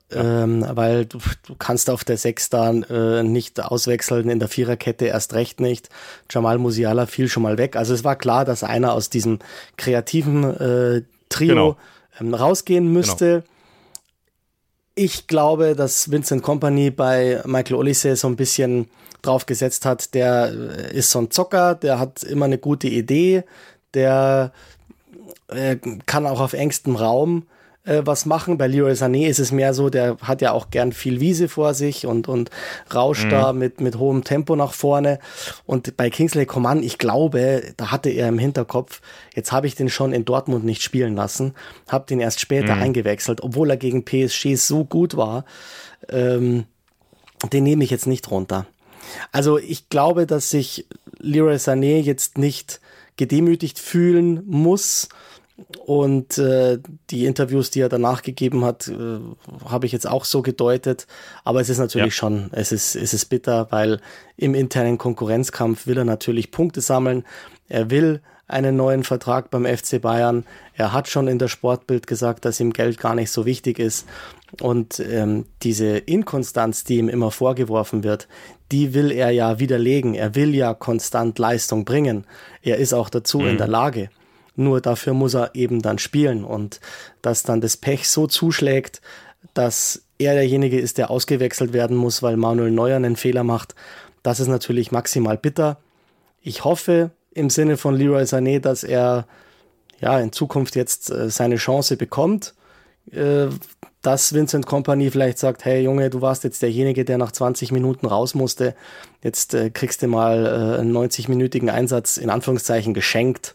weil du kannst auf der 6 da nicht auswechseln, in der Viererkette erst recht nicht. Jamal Musiala fiel schon mal weg. Also es war klar, dass einer aus diesem kreativen Trio rausgehen müsste. Genau. Ich glaube, dass Vincent Kompany bei Michael Olise so ein bisschen drauf gesetzt hat, der ist so ein Zocker, der hat immer eine gute Idee, der kann auch auf engstem Raum was machen. Bei Leroy Sané ist es mehr so, der hat ja auch gern viel Wiese vor sich und rauscht da mit hohem Tempo nach vorne. Und bei Kingsley Coman, ich glaube, da hatte er im Hinterkopf, jetzt habe ich den schon in Dortmund nicht spielen lassen, habe den erst später eingewechselt, obwohl er gegen PSG so gut war. Den nehme ich jetzt nicht runter. Also ich glaube, dass sich Leroy Sané jetzt nicht gedemütigt fühlen muss. Und die Interviews, die er danach gegeben hat, habe ich jetzt auch so gedeutet. Aber es ist natürlich schon, es ist bitter, weil im internen Konkurrenzkampf will er natürlich Punkte sammeln. Er will einen neuen Vertrag beim FC Bayern. Er hat schon in der Sportbild gesagt, dass ihm Geld gar nicht so wichtig ist. Und diese Inkonstanz, die ihm immer vorgeworfen wird, die will er ja widerlegen. Er will ja konstant Leistung bringen. Er ist auch dazu in der Lage. Nur dafür muss er eben dann spielen und dass dann das Pech so zuschlägt, dass er derjenige ist, der ausgewechselt werden muss, weil Manuel Neuer einen Fehler macht, das ist natürlich maximal bitter. Ich hoffe im Sinne von Leroy Sané, dass er in Zukunft jetzt seine Chance bekommt, dass Vincent Kompany vielleicht sagt, hey Junge, du warst jetzt derjenige, der nach 20 Minuten raus musste, jetzt kriegst du mal einen 90-minütigen Einsatz in Anführungszeichen geschenkt.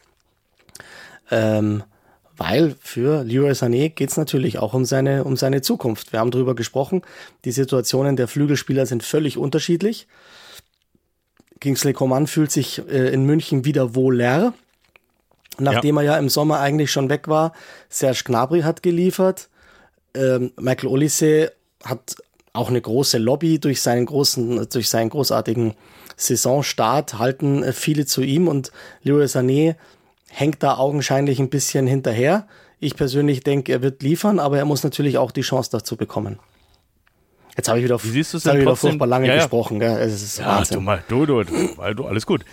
Weil für Leroy Sané geht es natürlich auch um seine Zukunft. Wir haben darüber gesprochen, die Situationen der Flügelspieler sind völlig unterschiedlich. Kingsley Coman fühlt sich in München wieder wohler, nachdem er ja im Sommer eigentlich schon weg war. Serge Gnabry hat geliefert. Michael Olise hat auch eine große Lobby durch seinen großartigen Saisonstart, halten viele zu ihm und Leroy Sané hängt da augenscheinlich ein bisschen hinterher. Ich persönlich denke, er wird liefern, aber er muss natürlich auch die Chance dazu bekommen. Jetzt habe ich wieder furchtbar lange gesprochen. Gell? Es ist Wahnsinn. Du, alles gut.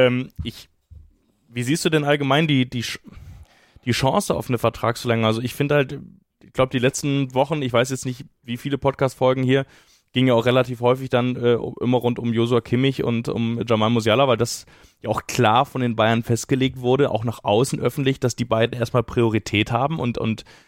Wie siehst du denn allgemein die Chance auf eine Vertragsverlängerung? Also ich finde halt, ich glaube die letzten Wochen, ich weiß jetzt nicht, wie viele Podcast-Folgen hier, ging ja auch relativ häufig dann immer rund um Joshua Kimmich und um Jamal Musiala, weil das ja auch klar von den Bayern festgelegt wurde, auch nach außen öffentlich, dass die beiden erstmal Priorität haben und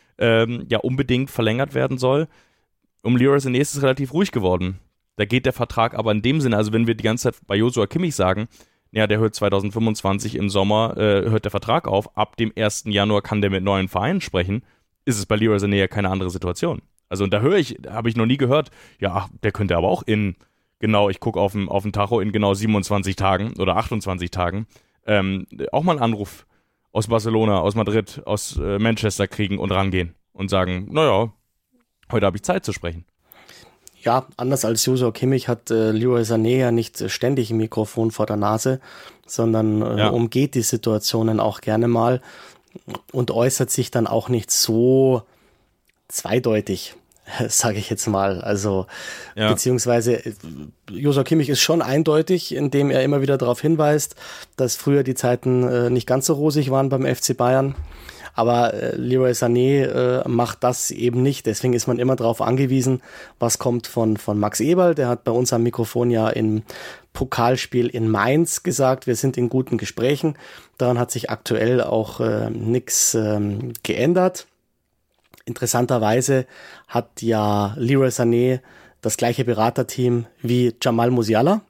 unbedingt verlängert werden soll. Um Leroy Sané ist es relativ ruhig geworden. Da geht der Vertrag aber in dem Sinne, also wenn wir die ganze Zeit bei Joshua Kimmich sagen, ja, der hört 2025 im Sommer, hört der Vertrag auf, ab dem 1. Januar kann der mit neuen Vereinen sprechen, ist es bei Leroy Sané ja keine andere Situation. Also und habe ich noch nie gehört, ja, der könnte aber auch ich gucke auf den Tacho, in genau 27 Tagen oder 28 Tagen auch mal einen Anruf aus Barcelona, aus Madrid, aus Manchester kriegen und rangehen und sagen, naja, heute habe ich Zeit zu sprechen. Ja, anders als Joshua Kimmich hat Leroy Sané ja nicht ständig ein Mikrofon vor der Nase, sondern umgeht die Situationen auch gerne mal und äußert sich dann auch nicht so zweideutig, sage ich jetzt mal. Also beziehungsweise Joshua Kimmich ist schon eindeutig, indem er immer wieder darauf hinweist, dass früher die Zeiten nicht ganz so rosig waren beim FC Bayern. Aber Leroy Sané macht das eben nicht. Deswegen ist man immer darauf angewiesen, was kommt von Max Eberl. Der hat bei uns am Mikrofon ja im Pokalspiel in Mainz gesagt, wir sind in guten Gesprächen. Daran hat sich aktuell auch nichts geändert. Interessanterweise hat ja Leroy Sané das gleiche Beraterteam wie Jamal Musiala.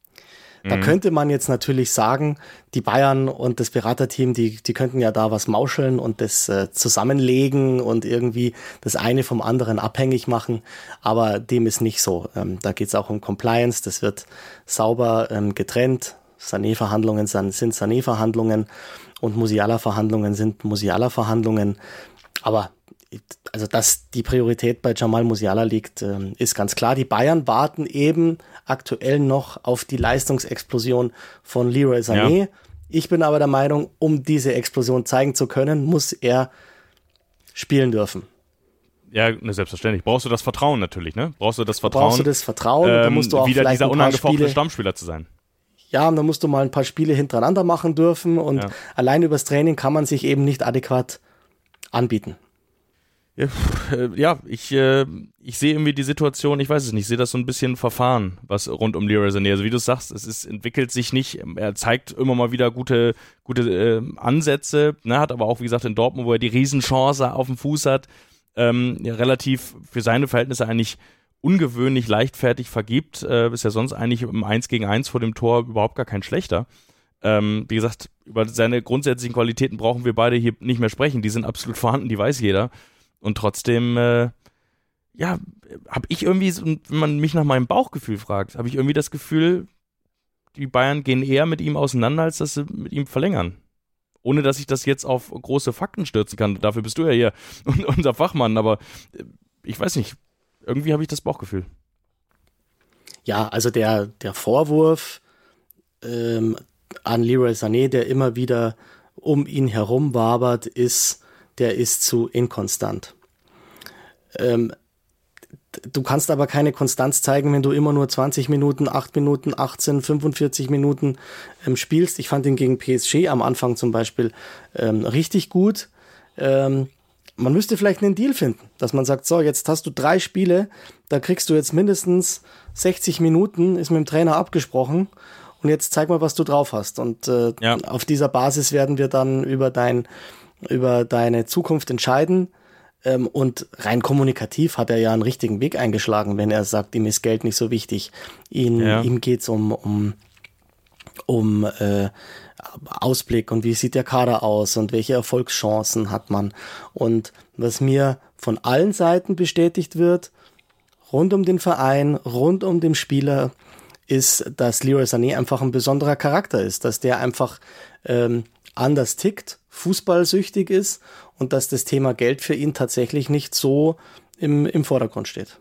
Da könnte man jetzt natürlich sagen, die Bayern und das Beraterteam, die könnten ja da was mauscheln und das zusammenlegen und irgendwie das eine vom anderen abhängig machen. Aber dem ist nicht so. Da geht es auch um Compliance. Das wird sauber getrennt. Sané-Verhandlungen sind Sané-Verhandlungen und Musiala-Verhandlungen sind Musiala-Verhandlungen. Aber also, dass die Priorität bei Jamal Musiala liegt, ist ganz klar. Die Bayern warten eben aktuell noch auf die Leistungsexplosion von Leroy Sané. Ja. Ich bin aber der Meinung, um diese Explosion zeigen zu können, muss er spielen dürfen. Ja, selbstverständlich. Brauchst du das Vertrauen natürlich, ne? Brauchst du das Vertrauen, da musst du auch wieder vielleicht dieser unangefochtene Stammspieler zu sein. Ja, und dann musst du mal ein paar Spiele hintereinander machen dürfen und allein übers Training kann man sich eben nicht adäquat anbieten. Ja, ich sehe irgendwie die Situation, ich weiß es nicht, ich sehe das so ein bisschen verfahren, was rund um Leroy Sané. Also wie du sagst, entwickelt sich nicht, er zeigt immer mal wieder gute Ansätze, ne, hat aber auch, wie gesagt, in Dortmund, wo er die Riesenchance auf dem Fuß hat, relativ für seine Verhältnisse eigentlich ungewöhnlich leichtfertig vergibt, ist ja sonst eigentlich im 1-gegen-1 vor dem Tor überhaupt gar kein schlechter. Wie gesagt, über seine grundsätzlichen Qualitäten brauchen wir beide hier nicht mehr sprechen, die sind absolut vorhanden, die weiß jeder. Und trotzdem, habe ich irgendwie, wenn man mich nach meinem Bauchgefühl fragt, habe ich irgendwie das Gefühl, die Bayern gehen eher mit ihm auseinander, als dass sie mit ihm verlängern. Ohne, dass ich das jetzt auf große Fakten stürzen kann. Dafür bist du ja hier unser Fachmann, aber ich weiß nicht, irgendwie habe ich das Bauchgefühl. Ja, also der Vorwurf an Leroy Sané, der immer wieder um ihn herum wabert, der ist zu inkonstant. Du kannst aber keine Konstanz zeigen, wenn du immer nur 20 Minuten, 8 Minuten, 18, 45 Minuten spielst. Ich fand ihn gegen PSG am Anfang zum Beispiel richtig gut. Man müsste vielleicht einen Deal finden, dass man sagt, so, jetzt hast du 3 Spiele, da kriegst du jetzt mindestens 60 Minuten, ist mit dem Trainer abgesprochen. Und jetzt zeig mal, was du drauf hast. Und auf dieser Basis werden wir dann über deine Zukunft entscheiden. Und rein kommunikativ hat er ja einen richtigen Weg eingeschlagen, wenn er sagt, ihm ist Geld nicht so wichtig. Ihm geht's um Ausblick und wie sieht der Kader aus und welche Erfolgschancen hat man. Und was mir von allen Seiten bestätigt wird, rund um den Verein, rund um den Spieler, ist, dass Leroy Sané einfach ein besonderer Charakter ist, dass der einfach anders tickt, fußballsüchtig ist und dass das Thema Geld für ihn tatsächlich nicht so im Vordergrund steht.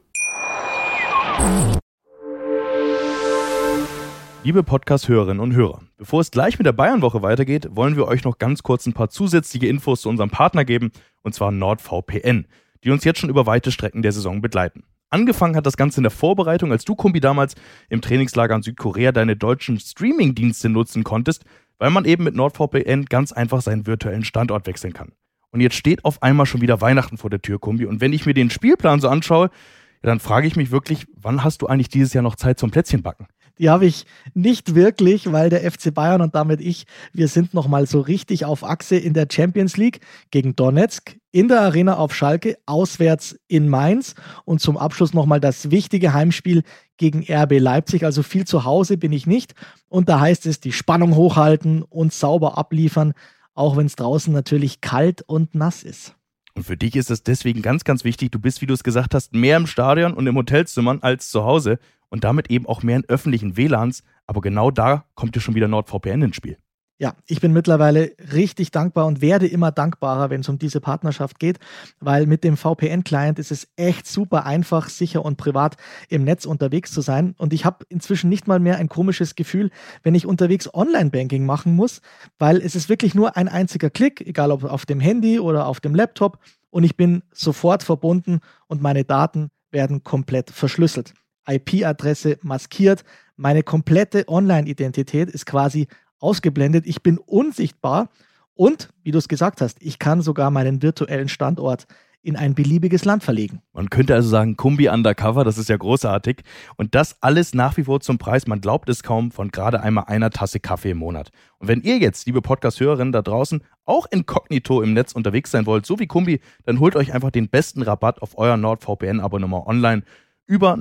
Liebe Podcast-Hörerinnen und Hörer, bevor es gleich mit der Bayernwoche weitergeht, wollen wir euch noch ganz kurz ein paar zusätzliche Infos zu unserem Partner geben, und zwar NordVPN, die uns jetzt schon über weite Strecken der Saison begleiten. Angefangen hat das Ganze in der Vorbereitung, als du, Kumbi, damals im Trainingslager in Südkorea deine deutschen Streaming-Dienste nutzen konntest, weil man eben mit NordVPN ganz einfach seinen virtuellen Standort wechseln kann. Und jetzt steht auf einmal schon wieder Weihnachten vor der Tür, Kumbi. Und wenn ich mir den Spielplan so anschaue, dann frage ich mich wirklich, wann hast du eigentlich dieses Jahr noch Zeit zum Plätzchenbacken? Die habe ich nicht wirklich, weil der FC Bayern und damit wir sind nochmal so richtig auf Achse in der Champions League gegen Donetsk, in der Arena auf Schalke, auswärts in Mainz und zum Abschluss nochmal das wichtige Heimspiel gegen RB Leipzig. Also viel zu Hause bin ich nicht und da heißt es, die Spannung hochhalten und sauber abliefern, auch wenn es draußen natürlich kalt und nass ist. Und für dich ist es deswegen ganz, ganz wichtig, du bist, wie du es gesagt hast, mehr im Stadion und im Hotelzimmern als zu Hause und damit eben auch mehr in öffentlichen WLANs. Aber genau da kommt ja schon wieder NordVPN ins Spiel. Ja, ich bin mittlerweile richtig dankbar und werde immer dankbarer, wenn es um diese Partnerschaft geht, weil mit dem VPN-Client ist es echt super einfach, sicher und privat im Netz unterwegs zu sein. Und ich habe inzwischen nicht mal mehr ein komisches Gefühl, wenn ich unterwegs Online-Banking machen muss, weil es ist wirklich nur ein einziger Klick, egal ob auf dem Handy oder auf dem Laptop, und ich bin sofort verbunden und meine Daten werden komplett verschlüsselt. IP-Adresse maskiert, meine komplette Online-Identität ist quasi ausgeblendet, ich bin unsichtbar und, wie du es gesagt hast, ich kann sogar meinen virtuellen Standort in ein beliebiges Land verlegen. Man könnte also sagen, Kumbi Undercover, das ist ja großartig. Und das alles nach wie vor zum Preis, man glaubt es kaum, von gerade einmal einer Tasse Kaffee im Monat. Und wenn ihr jetzt, liebe Podcast-Hörerinnen da draußen, auch inkognito im Netz unterwegs sein wollt, so wie Kumbi, dann holt euch einfach den besten Rabatt auf euer NordVPN-Abonnement online über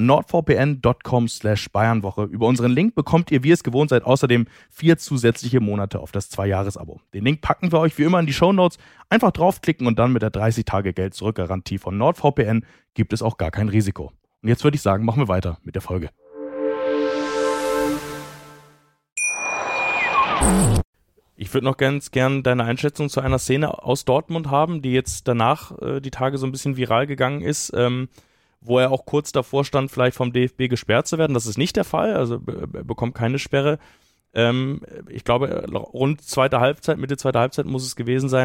nordvpn.com/Bayernwoche. Über unseren Link bekommt ihr, wie ihr es gewohnt seid, außerdem 4 zusätzliche Monate auf das 2-Jahres-Abo. Den Link packen wir euch wie immer in die Shownotes. Einfach draufklicken und dann mit der 30-Tage-Geld-Zurück-Garantie von NordVPN gibt es auch gar kein Risiko. Und jetzt würde ich sagen, machen wir weiter mit der Folge. Ich würde noch ganz gern deine Einschätzung zu einer Szene aus Dortmund haben, die jetzt danach die Tage so ein bisschen viral gegangen ist, wo er auch kurz davor stand, vielleicht vom DFB gesperrt zu werden. Das ist nicht der Fall, also er bekommt keine Sperre. Ich glaube, rund Mitte zweiter Halbzeit muss es gewesen sein.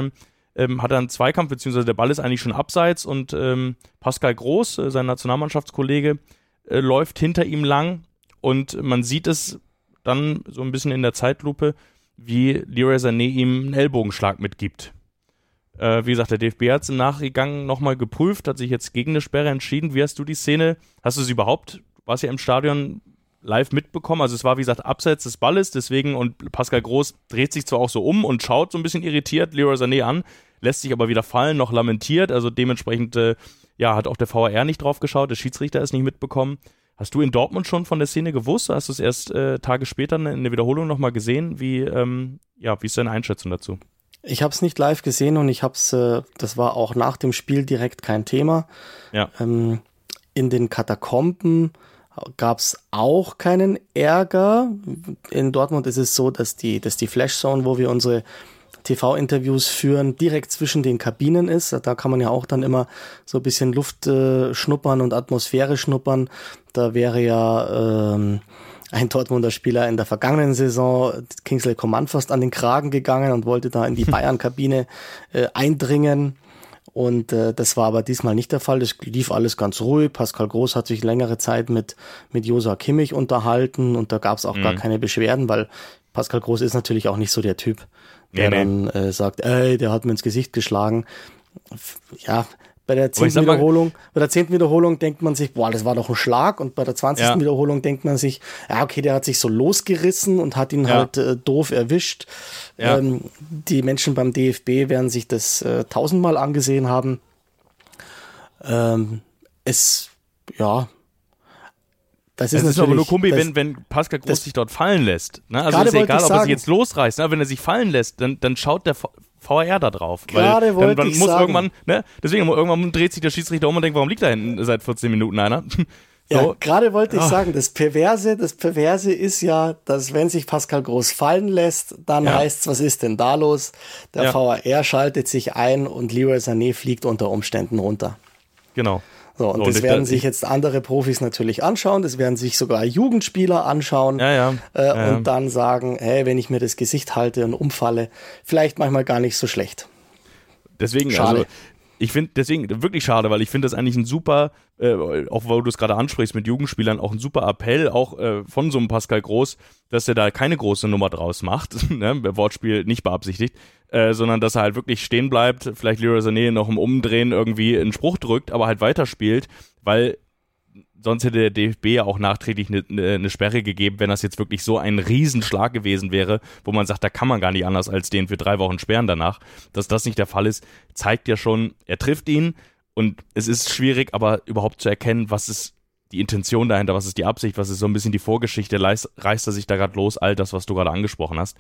hat er einen Zweikampf, beziehungsweise der Ball ist eigentlich schon abseits und Pascal Groß, sein Nationalmannschaftskollege, läuft hinter ihm lang und man sieht es dann so ein bisschen in der Zeitlupe, wie Leroy Sané ihm einen Ellbogenschlag mitgibt. Wie gesagt, der DFB hat es im Nachgang nochmal geprüft, hat sich jetzt gegen eine Sperre entschieden. Wie hast du die Szene, hast du sie überhaupt, warst ja im Stadion live mitbekommen? Also es war, wie gesagt, abseits des Balles, deswegen, und Pascal Groß dreht sich zwar auch so um und schaut so ein bisschen irritiert Leroy Sané an, lässt sich aber wieder fallen, noch lamentiert, also dementsprechend, hat auch der VAR nicht drauf geschaut, der Schiedsrichter ist nicht mitbekommen. Hast du in Dortmund schon von der Szene gewusst? Hast du es erst Tage später in der Wiederholung nochmal gesehen? Wie ist deine Einschätzung dazu? Ich habe es nicht live gesehen und das war auch nach dem Spiel direkt kein Thema. Ja. In den Katakomben gab es auch keinen Ärger. In Dortmund ist es so, dass die Flashzone, wo wir unsere TV-Interviews führen, direkt zwischen den Kabinen ist. Da kann man ja auch dann immer so ein bisschen Luft schnuppern und Atmosphäre schnuppern. Da wäre ja ein Dortmunder Spieler in der vergangenen Saison, Kingsley Coman, fast an den Kragen gegangen und wollte da in die Bayern-Kabine eindringen. Und das war aber diesmal nicht der Fall. Das lief alles ganz ruhig. Pascal Groß hat sich längere Zeit mit Joshua Kimmich unterhalten und da gab es auch gar keine Beschwerden, weil Pascal Groß ist natürlich auch nicht so der Typ, der dann sagt, der hat mir ins Gesicht geschlagen. Ja, bei der 10. Wiederholung denkt man sich, boah, das war doch ein Schlag. Und bei der 20. Wiederholung denkt man sich, ja, okay, der hat sich so losgerissen und hat ihn halt doof erwischt. Ja. Die Menschen beim DFB werden sich das 1000-mal angesehen haben. Das ist aber nur Kumbi, wenn Pascal Groß sich dort fallen lässt. Ne? Also ist ja egal, ob er sich jetzt losreißt. Ne? Wenn er sich fallen lässt, dann schaut der VAR da drauf. Gerade weil dann muss irgendwann, ne? Deswegen irgendwann dreht sich der Schiedsrichter um und denkt, warum liegt da hinten seit 14 Minuten einer? So. Ja, gerade wollte ich sagen, das Perverse ist ja, dass wenn sich Pascal Groß fallen lässt, dann heißt's, was ist denn da los? Der VAR schaltet sich ein und Leroy Sané fliegt unter Umständen runter. Genau. So, und das werden sich jetzt andere Profis natürlich anschauen, das werden sich sogar Jugendspieler anschauen und dann sagen, hey, wenn ich mir das Gesicht halte und umfalle, vielleicht manchmal gar nicht so schlecht. Deswegen, schade. Also, ich finde, deswegen wirklich schade, weil ich finde das eigentlich ein super, auch weil du es gerade ansprichst mit Jugendspielern, auch ein super Appell, auch von so einem Pascal Groß, dass er da keine große Nummer draus macht, ne? Wortspiel nicht beabsichtigt, sondern dass er halt wirklich stehen bleibt, vielleicht Leroy Sané noch im Umdrehen irgendwie einen Spruch drückt, aber halt weiterspielt, weil sonst hätte der DFB ja auch nachträglich eine Sperre gegeben, wenn das jetzt wirklich so ein Riesenschlag gewesen wäre, wo man sagt, da kann man gar nicht anders als den für 3 Wochen sperren danach. Dass das nicht der Fall ist, zeigt ja schon, er trifft ihn und es ist schwierig, aber überhaupt zu erkennen, was ist die Intention dahinter, was ist die Absicht, was ist so ein bisschen die Vorgeschichte, reißt er sich da gerade los, all das, was du gerade angesprochen hast.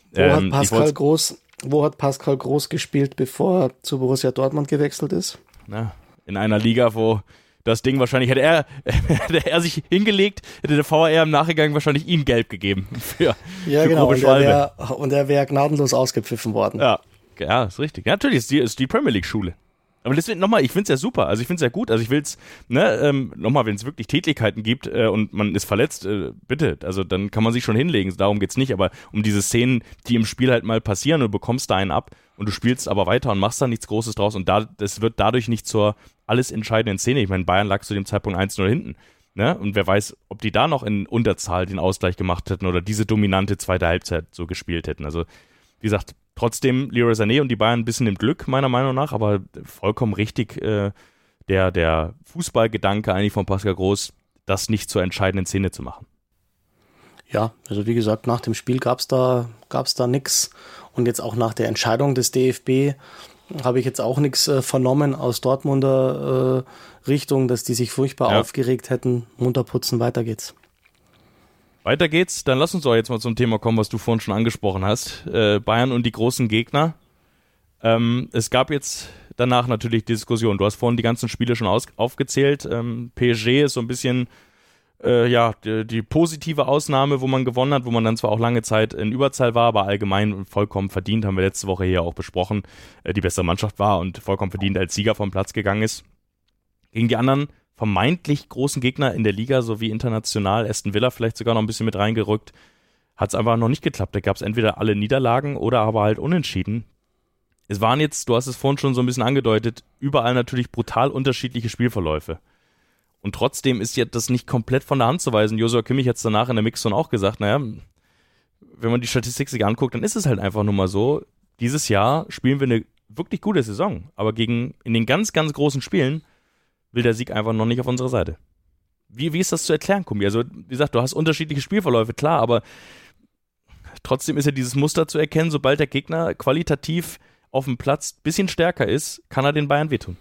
Wo hat Pascal Groß gespielt, bevor er zu Borussia Dortmund gewechselt ist? Na, in einer Liga, wo das Ding wahrscheinlich, hätte er sich hingelegt, hätte der VAR im Nachgang wahrscheinlich ihm gelb gegeben. Für genau, und er wäre gnadenlos ausgepfiffen worden. Ja, ist richtig. Ja, natürlich ist die Premier League-Schule. Aber deswegen nochmal, ich finde es ja super, also ich finde es ja gut, also ich will es, nochmal, wenn es wirklich Tätlichkeiten gibt und man ist verletzt, bitte, also dann kann man sich schon hinlegen, darum geht's nicht, aber um diese Szenen, die im Spiel halt mal passieren und du bekommst da einen ab und du spielst aber weiter und machst da nichts Großes draus und das wird dadurch nicht zur alles entscheidenden Szene. Ich meine, Bayern lag zu dem Zeitpunkt 1-0 hinten, ne? Und wer weiß, ob die da noch in Unterzahl den Ausgleich gemacht hätten oder diese dominante zweite Halbzeit so gespielt hätten. Also, wie gesagt, trotzdem Leroy Sané und die Bayern ein bisschen im Glück, meiner Meinung nach, aber vollkommen richtig der Fußballgedanke eigentlich von Pascal Groß, das nicht zur entscheidenden Szene zu machen. Ja, also wie gesagt, nach dem Spiel gab's da nichts und jetzt auch nach der Entscheidung des DFB habe ich jetzt auch nichts vernommen aus Dortmunder Richtung, dass die sich furchtbar aufgeregt hätten. Munter putzen, weiter geht's. Weiter geht's, dann lass uns doch jetzt mal zum Thema kommen, was du vorhin schon angesprochen hast. Bayern und die großen Gegner. Es gab jetzt danach natürlich Diskussionen. Du hast vorhin die ganzen Spiele schon aufgezählt. PSG ist so ein bisschen die positive Ausnahme, wo man gewonnen hat, wo man dann zwar auch lange Zeit in Überzahl war, aber allgemein vollkommen verdient, haben wir letzte Woche hier auch besprochen, die bessere Mannschaft war und vollkommen verdient als Sieger vom Platz gegangen ist. Gegen die anderen vermeintlich großen Gegner in der Liga, sowie international, Aston Villa vielleicht sogar noch ein bisschen mit reingerückt, hat es einfach noch nicht geklappt. Da gab es entweder alle Niederlagen oder aber halt Unentschieden. es waren jetzt, du hast es vorhin schon so ein bisschen angedeutet, überall natürlich brutal unterschiedliche Spielverläufe. Und trotzdem ist ja das nicht komplett von der Hand zu weisen. Joshua Kimmich hat es danach in der Mixzone auch gesagt, naja, wenn man die Statistik sich anguckt, dann ist es halt einfach nur mal so, dieses Jahr spielen wir eine wirklich gute Saison, aber in den ganz, ganz großen Spielen will der Sieg einfach noch nicht auf unserer Seite. Wie ist das zu erklären, Kumbi? Also, wie gesagt, du hast unterschiedliche Spielverläufe, klar, aber trotzdem ist ja dieses Muster zu erkennen, sobald der Gegner qualitativ auf dem Platz ein bisschen stärker ist, kann er den Bayern wehtun.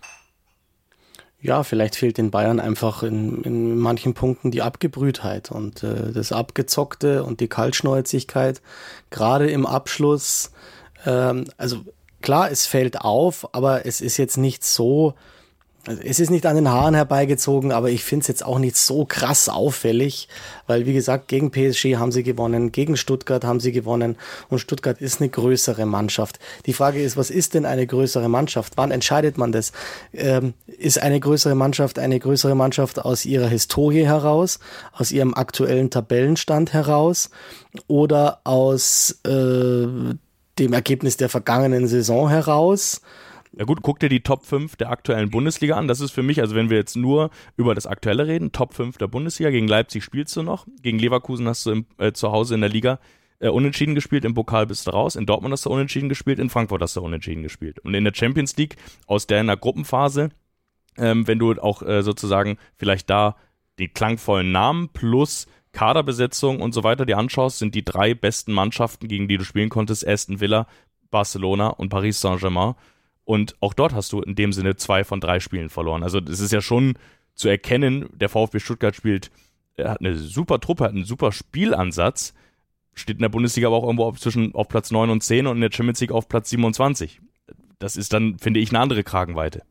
Ja, vielleicht fehlt den Bayern einfach in manchen Punkten die Abgebrühtheit und das Abgezockte und die Kaltschnäuzigkeit, gerade im Abschluss. Also klar, es fällt auf, aber es ist jetzt nicht so, es ist nicht an den Haaren herbeigezogen, aber ich finde es jetzt auch nicht so krass auffällig, weil wie gesagt, gegen PSG haben sie gewonnen, gegen Stuttgart haben sie gewonnen und Stuttgart ist eine größere Mannschaft. Die Frage ist, was ist denn eine größere Mannschaft? Wann entscheidet man das? Ist eine größere Mannschaft aus ihrer Historie heraus, aus ihrem aktuellen Tabellenstand heraus oder aus dem Ergebnis der vergangenen Saison heraus? Ja gut, guck dir die Top 5 der aktuellen Bundesliga an. Das ist für mich, also wenn wir jetzt nur über das Aktuelle reden, Top 5 der Bundesliga. Gegen Leipzig spielst du noch. Gegen Leverkusen hast du zu Hause in der Liga unentschieden gespielt. Im Pokal bist du raus. In Dortmund hast du unentschieden gespielt. In Frankfurt hast du unentschieden gespielt. Und in der Champions League, aus der in der Gruppenphase, wenn du auch sozusagen vielleicht da die klangvollen Namen plus Kaderbesetzung und so weiter dir anschaust, sind die 3 besten Mannschaften, gegen die du spielen konntest, Aston Villa, Barcelona und Paris Saint-Germain. Und auch dort hast du in dem Sinne 2 von 3 Spielen verloren. Also es ist ja schon zu erkennen, der VfB Stuttgart hat eine super Truppe, hat einen super Spielansatz, steht in der Bundesliga aber auch irgendwo auf Platz 9 und 10 und in der Champions League auf Platz 27. Das ist dann, finde ich, eine andere Kragenweite.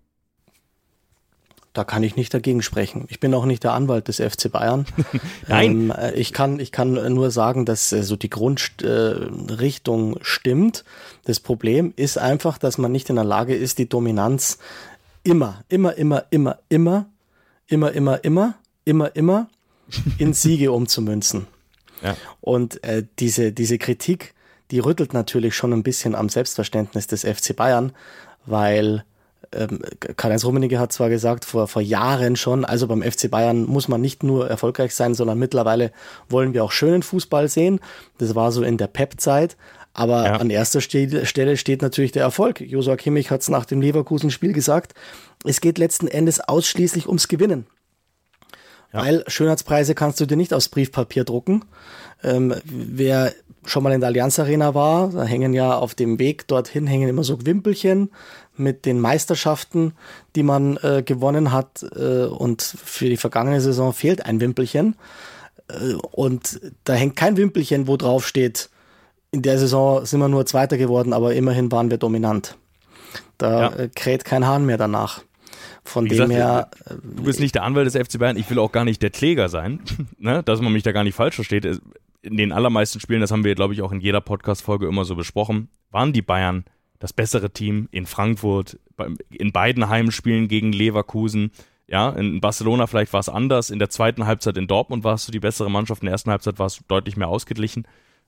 Da kann ich nicht dagegen sprechen. Ich bin auch nicht der Anwalt des FC Bayern. Nein. Ich kann nur sagen, dass so die Grundrichtung stimmt. Das Problem ist einfach, dass man nicht in der Lage ist, die Dominanz immer in Siege umzumünzen. Ja. Und diese Kritik, die rüttelt natürlich schon ein bisschen am Selbstverständnis des FC Bayern, weil Karl-Heinz Rummenigge hat zwar gesagt, vor Jahren schon, also beim FC Bayern muss man nicht nur erfolgreich sein, sondern mittlerweile wollen wir auch schönen Fußball sehen. Das war so in der Pep-Zeit. Aber an erster Stelle steht natürlich der Erfolg. Joshua Kimmich hat es nach dem Leverkusen-Spiel gesagt, es geht letzten Endes ausschließlich ums Gewinnen. Ja. Weil Schönheitspreise kannst du dir nicht aufs Briefpapier drucken. Wer schon mal in der Allianz Arena war, da hängen ja auf dem Weg dorthin immer so Wimpelchen mit den Meisterschaften, die man gewonnen hat, und für die vergangene Saison fehlt ein Wimpelchen und da hängt kein Wimpelchen, wo drauf steht, in der Saison sind wir nur Zweiter geworden, aber immerhin waren wir dominant. Da kräht kein Hahn mehr danach. Von Wie dem gesagt, her... Du bist nicht der Anwalt des FC Bayern, ich will auch gar nicht der Kläger sein, ne? Dass man mich da gar nicht falsch versteht. In den allermeisten Spielen, das haben wir, glaube ich, auch in jeder Podcast-Folge immer so besprochen, waren die Bayern das bessere Team in Frankfurt, in beiden Heimspielen gegen Leverkusen. Ja, in Barcelona vielleicht war es anders. In der zweiten Halbzeit in Dortmund warst du die bessere Mannschaft. In der ersten Halbzeit warst du deutlich mehr ausgeglichen.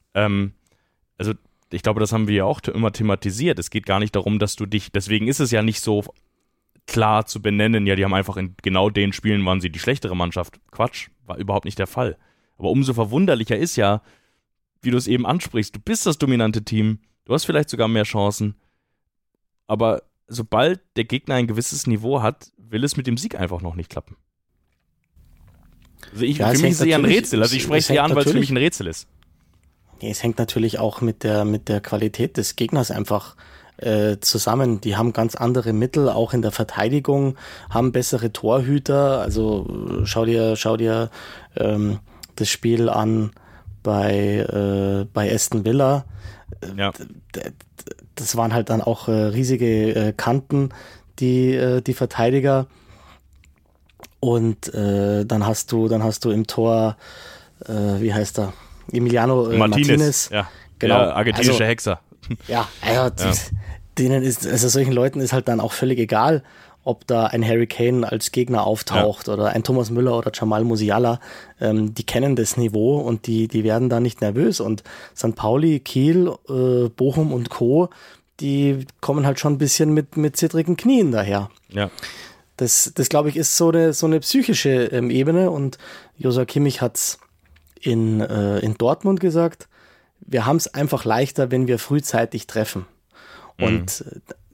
Also ich glaube, das haben wir ja auch immer thematisiert. Es geht gar nicht darum, dass du dich, deswegen ist es ja nicht so klar zu benennen, ja, die haben einfach in genau den Spielen waren sie die schlechtere Mannschaft. Quatsch, war überhaupt nicht der Fall. Aber umso verwunderlicher ist ja, wie du es eben ansprichst, du bist das dominante Team, du hast vielleicht sogar mehr Chancen, aber sobald der Gegner ein gewisses Niveau hat, will es mit dem Sieg einfach noch nicht klappen. Also für mich ist es eher ein Rätsel, also ich spreche es eher an, weil es für mich ein Rätsel ist. Es hängt natürlich auch mit der Qualität des Gegners einfach zusammen. Die haben ganz andere Mittel, auch in der Verteidigung, haben bessere Torhüter. Also schau dir das Spiel an bei Aston Villa. Ja. Das waren halt dann auch riesige Kanten, die Verteidiger. Und dann hast du im Tor, wie heißt er? Emiliano Martinez. Ja, genau. Der argentinische Hexer. Ja, denen ist, also solchen Leuten ist halt dann auch völlig egal, ob da ein Harry Kane als Gegner auftaucht oder ein Thomas Müller oder Jamal Musiala. Die kennen das Niveau und die werden da nicht nervös. Und St. Pauli, Kiel, Bochum und Co., die kommen halt schon ein bisschen mit zittrigen Knien daher. Ja. Das glaube ich, ist so eine psychische Ebene, und Joshua Kimmich hat's in Dortmund gesagt, wir haben es einfach leichter, wenn wir frühzeitig treffen. Und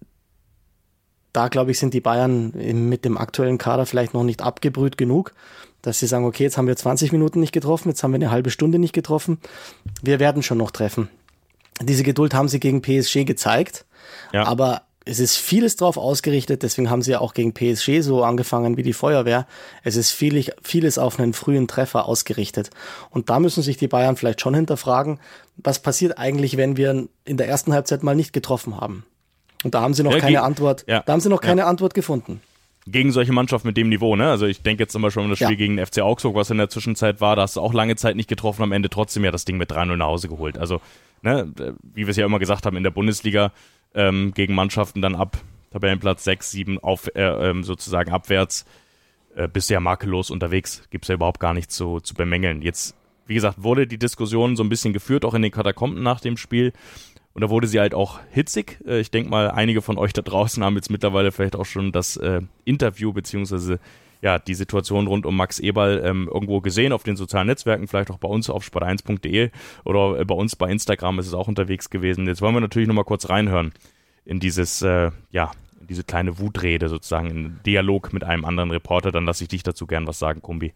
da, glaube ich, sind die Bayern mit dem aktuellen Kader vielleicht noch nicht abgebrüht genug, dass sie sagen, okay, jetzt haben wir 20 Minuten nicht getroffen, jetzt haben wir eine halbe Stunde nicht getroffen, wir werden schon noch treffen. Diese Geduld haben sie gegen PSG gezeigt, aber es ist vieles drauf ausgerichtet, deswegen haben sie ja auch gegen PSG so angefangen wie die Feuerwehr. Es ist vieles auf einen frühen Treffer ausgerichtet. Und da müssen sich die Bayern vielleicht schon hinterfragen, was passiert eigentlich, wenn wir in der ersten Halbzeit mal nicht getroffen haben. Und da haben sie noch keine Antwort. Da haben sie noch keine Antwort gefunden. Gegen solche Mannschaften mit dem Niveau, ne? Also ich denke jetzt zum Beispiel an das Spiel gegen den FC Augsburg, was in der Zwischenzeit war, da hast du auch lange Zeit nicht getroffen, am Ende trotzdem ja das Ding mit 3-0 nach Hause geholt. Also, ne, wie wir es ja immer gesagt haben, in der Bundesliga gegen Mannschaften dann ab Tabellenplatz 6, 7 sozusagen abwärts, bist du ja makellos unterwegs. Gibt es ja überhaupt gar nichts zu bemängeln. Jetzt, wie gesagt, wurde die Diskussion so ein bisschen geführt, auch in den Katakomben nach dem Spiel. Und da wurde sie halt auch hitzig. Ich denke mal, einige von euch da draußen haben jetzt mittlerweile vielleicht auch schon das Interview beziehungsweise die Situation rund um Max Eberl irgendwo gesehen auf den sozialen Netzwerken, vielleicht auch bei uns auf sport1.de oder bei uns bei Instagram ist es auch unterwegs gewesen. Jetzt wollen wir natürlich nochmal kurz reinhören in dieses, diese kleine Wutrede sozusagen, in Dialog mit einem anderen Reporter. Dann lasse ich dich dazu gern was sagen, Kumbi.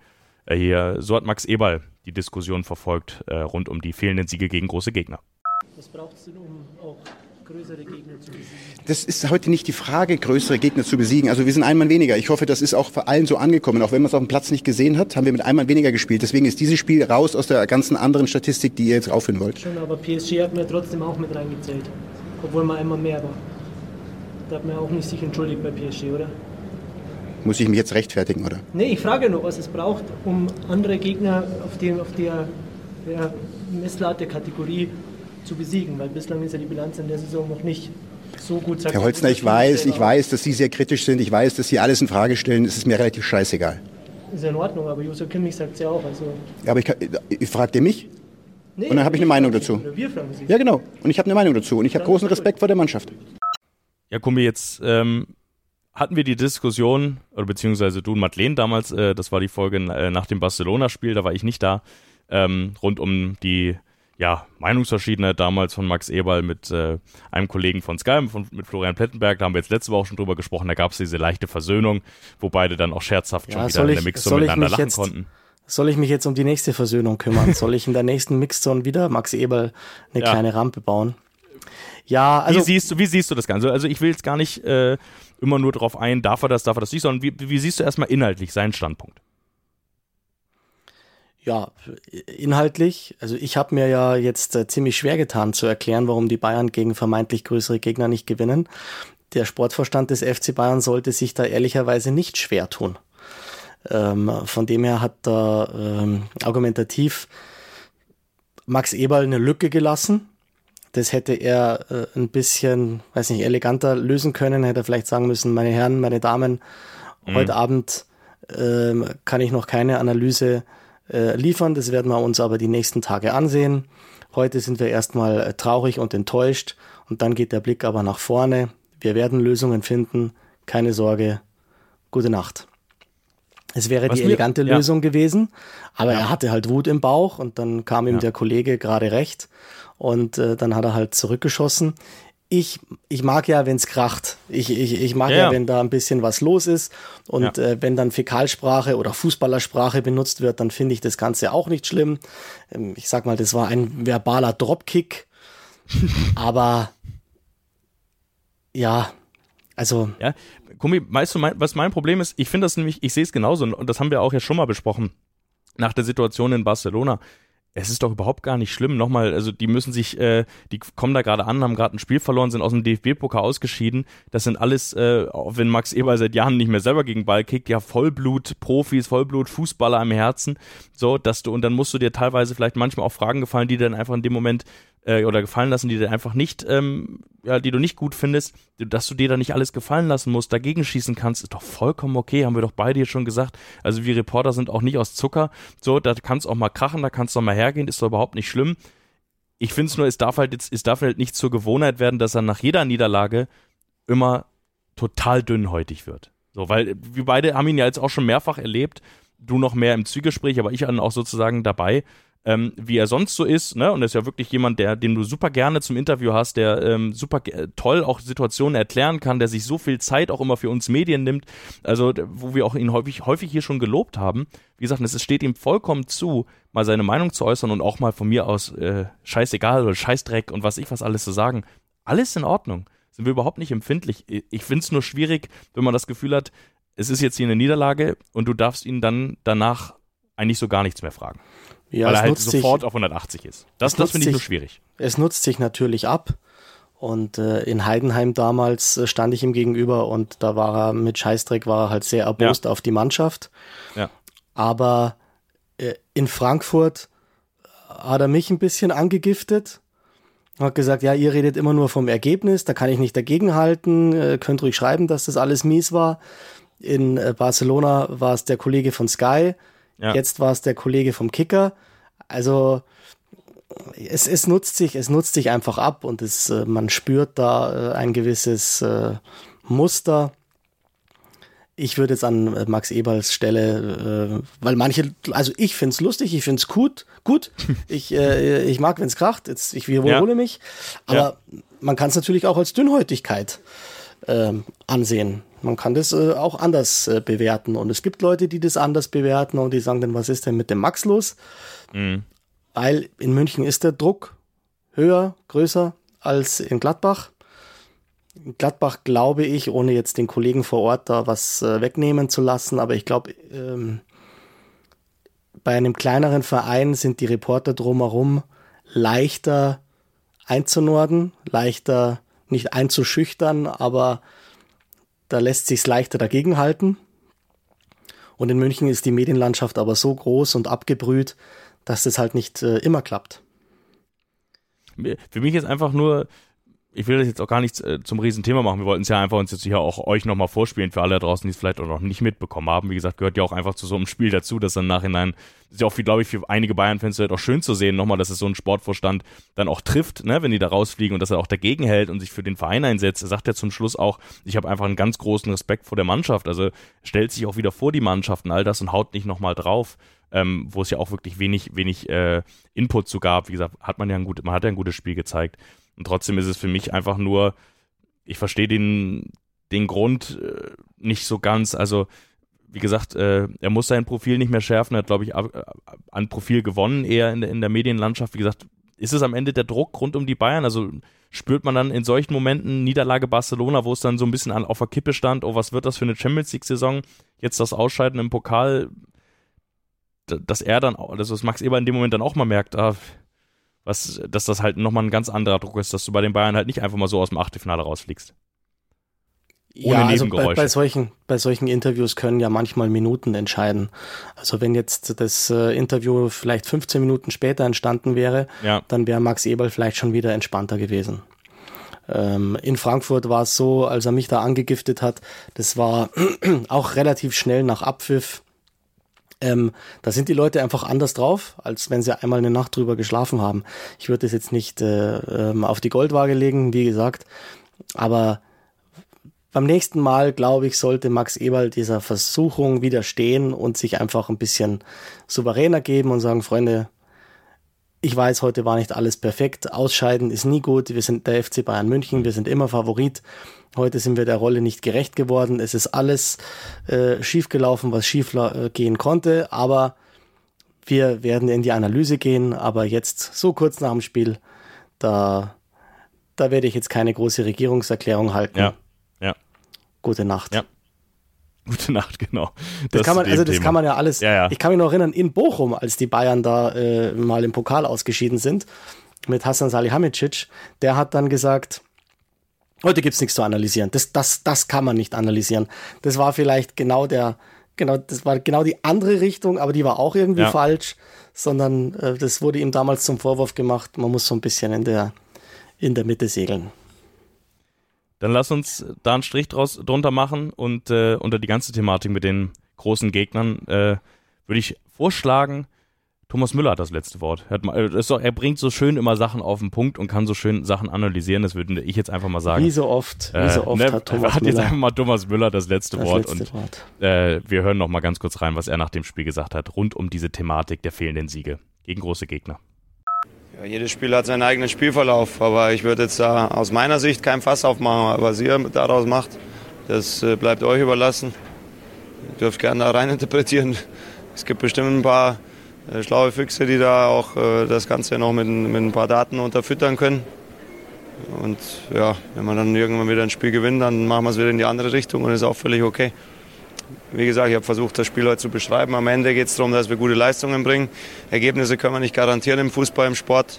So hat Max Eberl die Diskussion verfolgt rund um die fehlenden Siege gegen große Gegner. Was braucht es denn, um auch größere Gegner zu besiegen? Das ist heute nicht die Frage, größere Gegner zu besiegen. Also wir sind ein Mann weniger. Ich hoffe, das ist auch für allen so angekommen. Auch wenn man es auf dem Platz nicht gesehen hat, haben wir mit einem Mann weniger gespielt. Deswegen ist dieses Spiel raus aus der ganzen anderen Statistik, die ihr jetzt aufführen wollt. Schon, aber PSG hat mir trotzdem auch mit reingezählt. Obwohl man einmal mehr war. Da hat man auch nicht sich entschuldigt bei PSG, oder? Muss ich mich jetzt rechtfertigen, oder? Nee, ich frage nur, was es braucht, um andere Gegner auf der Messlatte Kategorie zu besiegen, weil bislang ist ja die Bilanz in der Saison noch nicht so gut. Herr Holzner, ich weiß, dass Sie sehr kritisch sind, ich weiß, dass Sie alles in Frage stellen, es ist mir relativ scheißegal. Ist ja in Ordnung, aber Joshua Kimmich sagt es ja auch. Also ja, aber fragt ihr mich? Nee, und dann habe ich eine Meinung dazu. Wir fragen Sie. Ja, genau. Und ich habe eine Meinung dazu und ich habe großen Respekt vor der Mannschaft. Ja, Kumbi, jetzt hatten wir die Diskussion, oder beziehungsweise du und Madeleine damals, das war die Folge nach dem Barcelona-Spiel, da war ich nicht da, rund um die Meinungsverschiedenheit damals von Max Eberl mit einem Kollegen von Sky, mit Florian Plettenberg, da haben wir jetzt letzte Woche schon drüber gesprochen, da gab es diese leichte Versöhnung, wo beide dann auch scherzhaft schon wieder in der Mixzone miteinander lachen konnten. Soll ich mich jetzt um die nächste Versöhnung kümmern? Soll ich in der nächsten Mixzone wieder Max Eberl eine kleine Rampe bauen? Ja, also wie siehst du das Ganze? Also ich will jetzt gar nicht immer nur drauf ein, darf er das nicht, sondern wie siehst du erstmal inhaltlich seinen Standpunkt? Ja, inhaltlich, also ich habe mir ja jetzt ziemlich schwer getan zu erklären, warum die Bayern gegen vermeintlich größere Gegner nicht gewinnen. Der Sportvorstand des FC Bayern sollte sich da ehrlicherweise nicht schwer tun. Von dem her hat da argumentativ Max Eberl eine Lücke gelassen. Das hätte er ein bisschen, eleganter lösen können. Hätte er vielleicht sagen müssen, meine Herren, meine Damen, heute Abend kann ich noch keine Analyse liefern. Das werden wir uns aber die nächsten Tage ansehen. Heute sind wir erstmal traurig und enttäuscht und dann geht der Blick aber nach vorne. Wir werden Lösungen finden. Keine Sorge. Gute Nacht. Es wäre die elegante Lösung gewesen, aber er hatte halt Wut im Bauch und dann kam ihm der Kollege gerade recht und dann hat er halt zurückgeschossen. Ich mag ja, wenn es kracht. Ich mag ja, wenn da ein bisschen was los ist und wenn dann Fäkalsprache oder Fußballersprache benutzt wird, dann finde ich das Ganze auch nicht schlimm. Ich sag mal, das war ein verbaler Dropkick, aber ja, also... Ja, Kumbi, weißt du, was mein Problem ist? Ich finde das nämlich, ich sehe es genauso und das haben wir auch ja schon mal besprochen nach der Situation in Barcelona. Es ist doch überhaupt gar nicht schlimm. Nochmal, also die müssen sich, die kommen da gerade an, haben gerade ein Spiel verloren, sind aus dem DFB-Pokal ausgeschieden. Das sind alles, wenn Max Eberl seit Jahren nicht mehr selber gegen Ball kickt, ja Vollblut-Profis, Vollblut-Fußballer im Herzen. So, und dann musst du dir teilweise vielleicht manchmal auch Fragen gefallen, die dann einfach in dem Moment oder gefallen lassen, die dir einfach nicht, die du nicht gut findest, dass du dir da nicht alles gefallen lassen musst, dagegen schießen kannst, ist doch vollkommen okay, haben wir doch beide jetzt schon gesagt. Also wir Reporter sind auch nicht aus Zucker, so, da kann es auch mal krachen, da kann es doch mal hergehen, ist doch überhaupt nicht schlimm. Ich finde es nur, es darf halt nicht zur Gewohnheit werden, dass er nach jeder Niederlage immer total dünnhäutig wird. So, weil wir beide haben ihn ja jetzt auch schon mehrfach erlebt, du noch mehr im Zwiegespräch, aber ich dann auch sozusagen dabei, wie er sonst so ist, ne? Und er ist ja wirklich jemand, den du super gerne zum Interview hast, der super toll auch Situationen erklären kann, der sich so viel Zeit auch immer für uns Medien nimmt, also wo wir auch ihn häufig hier schon gelobt haben. Wie gesagt, es steht ihm vollkommen zu, mal seine Meinung zu äußern und auch mal von mir aus scheißegal oder Scheißdreck und was alles zu sagen. Alles in Ordnung. Sind wir überhaupt nicht empfindlich. Ich finde es nur schwierig, wenn man das Gefühl hat, es ist jetzt hier eine Niederlage und du darfst ihn dann danach eigentlich so gar nichts mehr fragen. Ja, weil er halt sofort auf 180 ist. Das finde ich nur schwierig. Es nutzt sich natürlich ab. Und in Heidenheim damals stand ich ihm gegenüber und da war er mit Scheißdreck halt sehr erbost auf die Mannschaft. Ja. Aber in Frankfurt hat er mich ein bisschen angegiftet. Hat gesagt, ja, ihr redet immer nur vom Ergebnis, da kann ich nicht dagegenhalten, könnt ruhig schreiben, dass das alles mies war. In Barcelona war es der Kollege von Sky. Ja. Jetzt war es der Kollege vom Kicker. Also es nutzt sich einfach ab und man spürt da ein gewisses Muster. Ich würde jetzt an Max Eberls Stelle, weil also ich finde es lustig, ich finde es gut. Ich mag, wenn es kracht, ich wiederhole mich. Aber man kann es natürlich auch als Dünnhäutigkeit ansehen. Man kann das auch anders bewerten. Und es gibt Leute, die das anders bewerten und die sagen dann, was ist denn mit dem Max los? Mhm. Weil in München ist der Druck höher, größer als in Gladbach. In Gladbach glaube ich, ohne jetzt den Kollegen vor Ort da was wegnehmen zu lassen, aber ich glaube, bei einem kleineren Verein sind die Reporter drumherum leichter einzunorden, leichter nicht einzuschüchtern, aber da lässt sich's leichter dagegenhalten. Und in München ist die Medienlandschaft aber so groß und abgebrüht, dass das halt nicht immer klappt. Für mich ist einfach nur, ich will das jetzt auch gar nicht zum Riesenthema machen, wir wollten es ja einfach uns jetzt hier auch euch nochmal vorspielen, für alle da draußen, die es vielleicht auch noch nicht mitbekommen haben. Wie gesagt, gehört ja auch einfach zu so einem Spiel dazu, dass dann Nachhinein, ist ja auch glaube ich, für einige Bayern-Fans halt auch schön zu sehen, nochmal, dass es so ein Sportvorstand dann auch trifft, ne, wenn die da rausfliegen und dass er auch dagegen hält und sich für den Verein einsetzt. Er sagt ja zum Schluss auch, ich habe einfach einen ganz großen Respekt vor der Mannschaft, also stellt sich auch wieder vor die Mannschaft und all das und haut nicht nochmal drauf. Wo es ja auch wirklich wenig Input zu gab. Wie gesagt, man hat ja ein gutes Spiel gezeigt. Und trotzdem ist es für mich einfach nur, ich verstehe den Grund nicht so ganz. Also, wie gesagt, er muss sein Profil nicht mehr schärfen. Er hat, glaube ich, an Profil gewonnen, eher in der Medienlandschaft. Wie gesagt, ist es am Ende der Druck rund um die Bayern? Also spürt man dann in solchen Momenten Niederlage Barcelona, wo es dann so ein bisschen auf der Kippe stand, oh, was wird das für eine Champions-League-Saison? Jetzt das Ausscheiden im Pokal, dass Max Eberl in dem Moment dann auch mal merkt, dass das halt nochmal ein ganz anderer Druck ist, dass du bei den Bayern halt nicht einfach mal so aus dem Achtelfinale rausfliegst. Ohne Nebengeräusche. Also bei solchen Interviews können ja manchmal Minuten entscheiden. Also wenn jetzt das Interview vielleicht 15 Minuten später entstanden wäre, dann wäre Max Eberl vielleicht schon wieder entspannter gewesen. In Frankfurt war es so, als er mich da angegiftet hat, das war auch relativ schnell nach Abpfiff. Da sind die Leute einfach anders drauf, als wenn sie einmal eine Nacht drüber geschlafen haben. Ich würde das jetzt nicht auf die Goldwaage legen, wie gesagt, aber beim nächsten Mal, glaube ich, sollte Max Eberl dieser Versuchung widerstehen und sich einfach ein bisschen souveräner geben und sagen, Freunde, ich weiß, heute war nicht alles perfekt, ausscheiden ist nie gut, wir sind der FC Bayern München, wir sind immer Favorit. Heute sind wir der Rolle nicht gerecht geworden. Es ist alles schief gelaufen, was schief gehen konnte. Aber wir werden in die Analyse gehen. Aber jetzt, so kurz nach dem Spiel, da werde ich jetzt keine große Regierungserklärung halten. Ja. Gute Nacht. Ja. Gute Nacht, genau. Das kann man ja alles. Ja. Ich kann mich noch erinnern, in Bochum, als die Bayern da mal im Pokal ausgeschieden sind, mit Hasan Salihamidzic, der hat dann gesagt, heute gibt's nichts zu analysieren. Das kann man nicht analysieren. Das war vielleicht genau die andere Richtung, aber die war auch irgendwie falsch, sondern das wurde ihm damals zum Vorwurf gemacht, man muss so ein bisschen in der Mitte segeln. Dann lass uns da einen Strich drunter machen und unter die ganze Thematik mit den großen Gegnern würde ich vorschlagen, Thomas Müller hat das letzte Wort. Er bringt so schön immer Sachen auf den Punkt und kann so schön Sachen analysieren, das würde ich jetzt einfach mal sagen. Wie so oft hat Thomas Müller. Hat jetzt einfach mal Thomas Müller das letzte Wort. Wir hören noch mal ganz kurz rein, was er nach dem Spiel gesagt hat, rund um diese Thematik der fehlenden Siege gegen große Gegner. Ja, jedes Spiel hat seinen eigenen Spielverlauf, aber ich würde jetzt da aus meiner Sicht kein Fass aufmachen. Was ihr daraus macht, das bleibt euch überlassen. Ihr dürft gerne da rein interpretieren. Es gibt bestimmt ein paar schlaue Füchse, die da auch das Ganze noch mit ein paar Daten unterfüttern können. Und ja, wenn man dann irgendwann wieder ein Spiel gewinnt, dann machen wir es wieder in die andere Richtung und ist auch völlig okay. Wie gesagt, ich habe versucht, das Spiel heute zu beschreiben. Am Ende geht es darum, dass wir gute Leistungen bringen. Ergebnisse können wir nicht garantieren im Fußball, im Sport.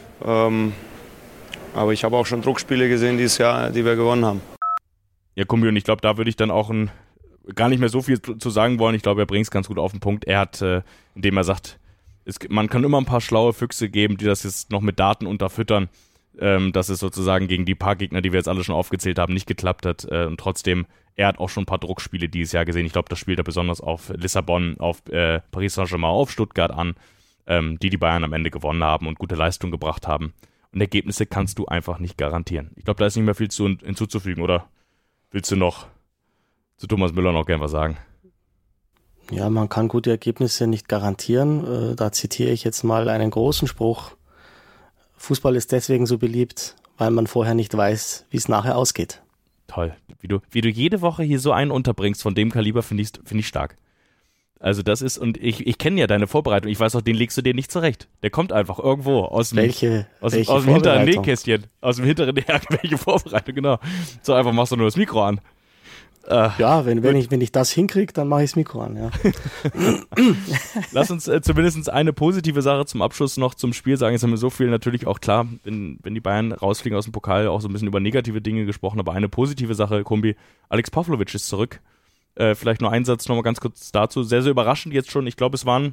Aber ich habe auch schon Druckspiele gesehen dieses Jahr, die wir gewonnen haben. Ja, Kumbi, und ich glaube, da würde ich dann auch gar nicht mehr so viel zu sagen wollen. Ich glaube, er bringt es ganz gut auf den Punkt. Er hat, indem er sagt, man kann immer ein paar schlaue Füchse geben, die das jetzt noch mit Daten unterfüttern, dass es sozusagen gegen die paar Gegner, die wir jetzt alle schon aufgezählt haben, nicht geklappt hat. Und trotzdem, er hat auch schon ein paar Druckspiele dieses Jahr gesehen. Ich glaube, das spielt er besonders auf Lissabon, auf Paris Saint-Germain, auf Stuttgart an, die Bayern am Ende gewonnen haben und gute Leistung gebracht haben. Und Ergebnisse kannst du einfach nicht garantieren. Ich glaube, da ist nicht mehr viel hinzuzufügen, oder willst du noch zu Thomas Müller noch gern was sagen? Ja, man kann gute Ergebnisse nicht garantieren. Da zitiere ich jetzt mal einen großen Spruch. Fußball ist deswegen so beliebt, weil man vorher nicht weiß, wie es nachher ausgeht. Toll. Wie du jede Woche hier so einen unterbringst von dem Kaliber, finde ich stark. Also das ist, und ich kenne ja deine Vorbereitung, ich weiß auch, den legst du dir nicht zurecht. Der kommt einfach irgendwo aus dem hinteren Nähkästchen, aus dem hinteren welche Vorbereitung, genau. So einfach machst du nur das Mikro an. Ja, wenn ich das hinkriege, dann mache ich das Mikro an, ja. Lass uns zumindest eine positive Sache zum Abschluss noch zum Spiel sagen. Jetzt haben wir so viel natürlich auch klar, wenn die Bayern rausfliegen aus dem Pokal, auch so ein bisschen über negative Dinge gesprochen, aber eine positive Sache, Kumbi, Alex Pavlovic ist zurück. Vielleicht nur ein Satz nochmal ganz kurz dazu. Sehr, sehr überraschend jetzt schon. Ich glaube, es waren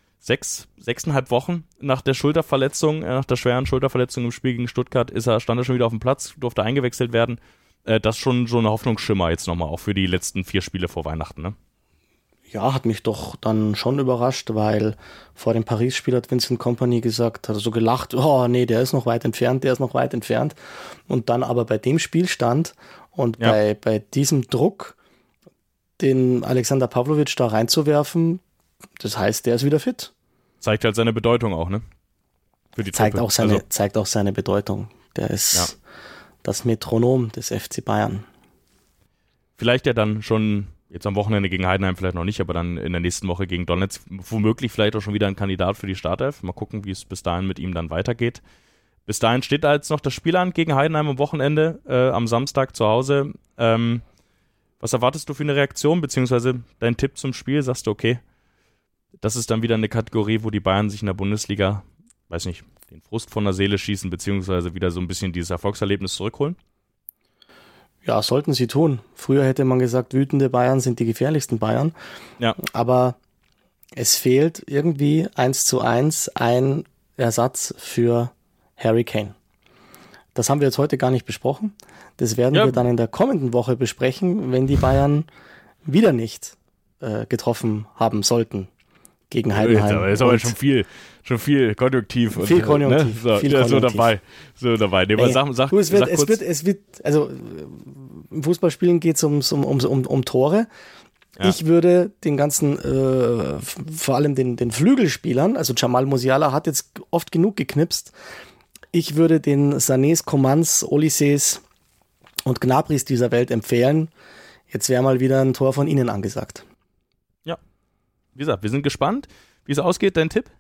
6,5 Wochen nach der Schulterverletzung, nach der schweren Schulterverletzung im Spiel gegen Stuttgart, stand er schon wieder auf dem Platz, durfte eingewechselt werden. Das ist schon so ein Hoffnungsschimmer jetzt nochmal, auch für die letzten 4 Spiele vor Weihnachten, ne? Ja, hat mich doch dann schon überrascht, weil vor dem Paris-Spiel hat Vincent Kompany gesagt, hat er so gelacht, oh nee, der ist noch weit entfernt. Und dann aber bei dem Spielstand und bei diesem Druck, den Alexander Pavlovic da reinzuwerfen, das heißt, der ist wieder fit. Zeigt halt seine Bedeutung auch, ne? Für die zeigt auch seine Bedeutung. Der ist das Metronom des FC Bayern. Vielleicht ja dann schon jetzt am Wochenende gegen Heidenheim vielleicht noch nicht, aber dann in der nächsten Woche gegen Donetsk womöglich vielleicht auch schon wieder ein Kandidat für die Startelf. Mal gucken, wie es bis dahin mit ihm dann weitergeht. Bis dahin steht da jetzt noch das Spiel an gegen Heidenheim am Wochenende, am Samstag zu Hause. Was erwartest du für eine Reaktion, beziehungsweise dein Tipp zum Spiel? Sagst du, okay, das ist dann wieder eine Kategorie, wo die Bayern sich in der Bundesliga, weiß nicht, den Frust von der Seele schießen, beziehungsweise wieder so ein bisschen dieses Erfolgserlebnis zurückholen? Ja, sollten sie tun. Früher hätte man gesagt, wütende Bayern sind die gefährlichsten Bayern. Ja. Aber es fehlt irgendwie 1:1 ein Ersatz für Harry Kane. Das haben wir jetzt heute gar nicht besprochen. Das werden wir dann in der kommenden Woche besprechen, wenn die Bayern wieder nicht getroffen haben sollten gegen Heidenheim. Das ist aber schon viel Konjunktiv. Viel Konjunktiv. Ne? So dabei. Nee, also im Fußballspielen geht es um Tore. Ja. Ich würde den ganzen, vor allem den Flügelspielern, also Jamal Musiala hat jetzt oft genug geknipst, ich würde den Sanés, Comans, Olisses und Gnabrys dieser Welt empfehlen. Jetzt wäre mal wieder ein Tor von ihnen angesagt. Ja, wie gesagt, wir sind gespannt, wie es ausgeht. Dein Tipp?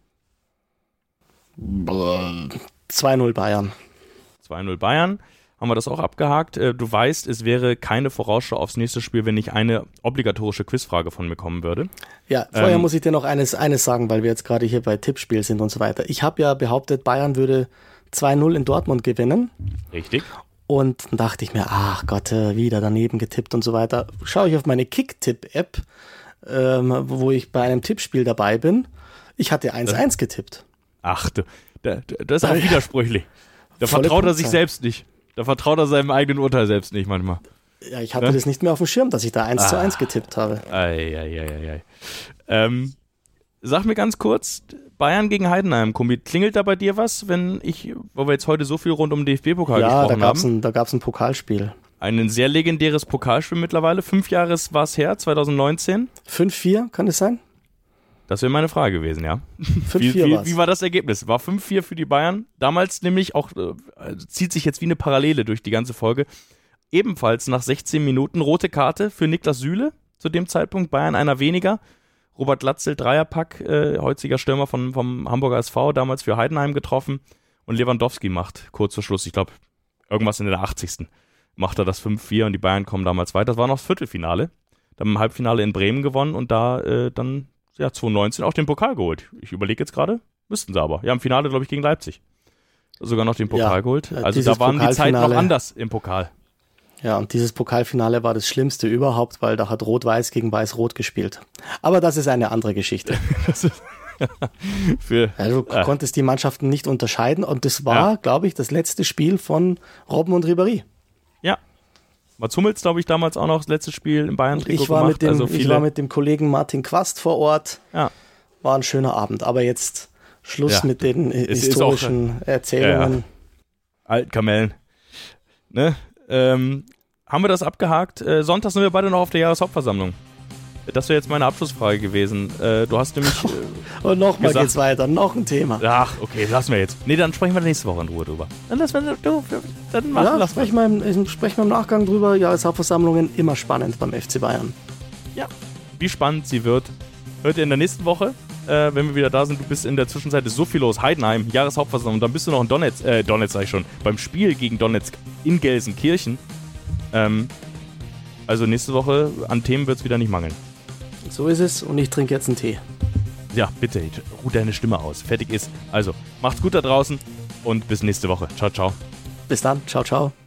2-0 Bayern. 2-0 Bayern. Haben wir das auch abgehakt. Du weißt, es wäre keine Vorausschau aufs nächste Spiel, wenn nicht eine obligatorische Quizfrage von mir kommen würde. Ja, vorher muss ich dir noch eines sagen, weil wir jetzt gerade hier bei Tippspiel sind und so weiter. Ich habe ja behauptet, Bayern würde 2-0 in Dortmund gewinnen. Richtig. Und dann dachte ich mir, ach Gott, wieder daneben getippt und so weiter. Schaue ich auf meine Kick-Tipp-App, wo ich bei einem Tippspiel dabei bin. Ich hatte 1-1 getippt. Ach, das ist auch widersprüchlich. Da vertraut er sich selbst nicht. Da vertraut er seinem eigenen Urteil selbst nicht manchmal. Ja, ich hatte das nicht mehr auf dem Schirm, dass ich da 1-1 getippt habe. Sag mir ganz kurz, Bayern gegen Heidenheim. Kombi, klingelt da bei dir was, weil wir jetzt heute so viel rund um den DFB-Pokal gesprochen haben? Ja, da gab es ein Pokalspiel. Ein sehr legendäres Pokalspiel mittlerweile. 5 Jahre war es her, 2019. 5-4, kann es sein? Das wäre meine Frage gewesen, ja. 5-4 wie war das Ergebnis? War 5-4 für die Bayern. Damals nämlich auch, zieht sich jetzt wie eine Parallele durch die ganze Folge. Ebenfalls nach 16 Minuten rote Karte für Niklas Süle. Zu dem Zeitpunkt Bayern einer weniger. Robert Glatzel, Dreierpack, heutiger Stürmer vom Hamburger SV, damals für Heidenheim getroffen. Und Lewandowski macht kurz vor Schluss, ich glaube, irgendwas in der 80. macht er das 5-4 und die Bayern kommen damals weiter. Das war noch das Viertelfinale. Dann im Halbfinale in Bremen gewonnen und da dann 2019 auch den Pokal geholt. Ich überlege jetzt gerade, müssten sie aber. Ja, im Finale, glaube ich, gegen Leipzig. Sogar noch den Pokal geholt. Also da waren die Zeiten noch anders im Pokal. Ja, und dieses Pokalfinale war das Schlimmste überhaupt, weil da hat Rot-Weiß gegen Weiß-Rot gespielt. Aber das ist eine andere Geschichte. Du konntest die Mannschaften nicht unterscheiden und das war, glaube ich, das letzte Spiel von Robben und Ribéry. Ja. Mats Hummels, glaube ich, damals auch noch das letzte Spiel in Bayern-Trikot gemacht. Ich war mit dem Kollegen Martin Quast vor Ort. Ja. War ein schöner Abend, aber jetzt Schluss mit den historischen Erzählungen. Altkamellen. Ne? Haben wir das abgehakt? Sonntag sind wir beide noch auf der Jahreshauptversammlung. Das wäre jetzt meine Abschlussfrage gewesen. Du hast nämlich und nochmal geht's weiter, noch ein Thema. Ach, okay, lassen wir jetzt. Nee, dann sprechen wir nächste Woche in Ruhe drüber. Sprechen wir im Nachgang drüber. Jahreshauptversammlungen immer spannend beim FC Bayern. Ja, wie spannend sie wird, hört ihr in der nächsten Woche, wenn wir wieder da sind. Du bist in der Zwischenzeit, ist so viel los. Heidenheim, Jahreshauptversammlung, dann bist du noch in Donetsk sag ich schon, beim Spiel gegen Donetsk in Gelsenkirchen. Also nächste Woche an Themen wird es wieder nicht mangeln. So ist es und ich trinke jetzt einen Tee. Ja, bitte, ruh deine Stimme aus. Fertig ist. Also, macht's gut da draußen und bis nächste Woche. Ciao, ciao. Bis dann. Ciao, ciao.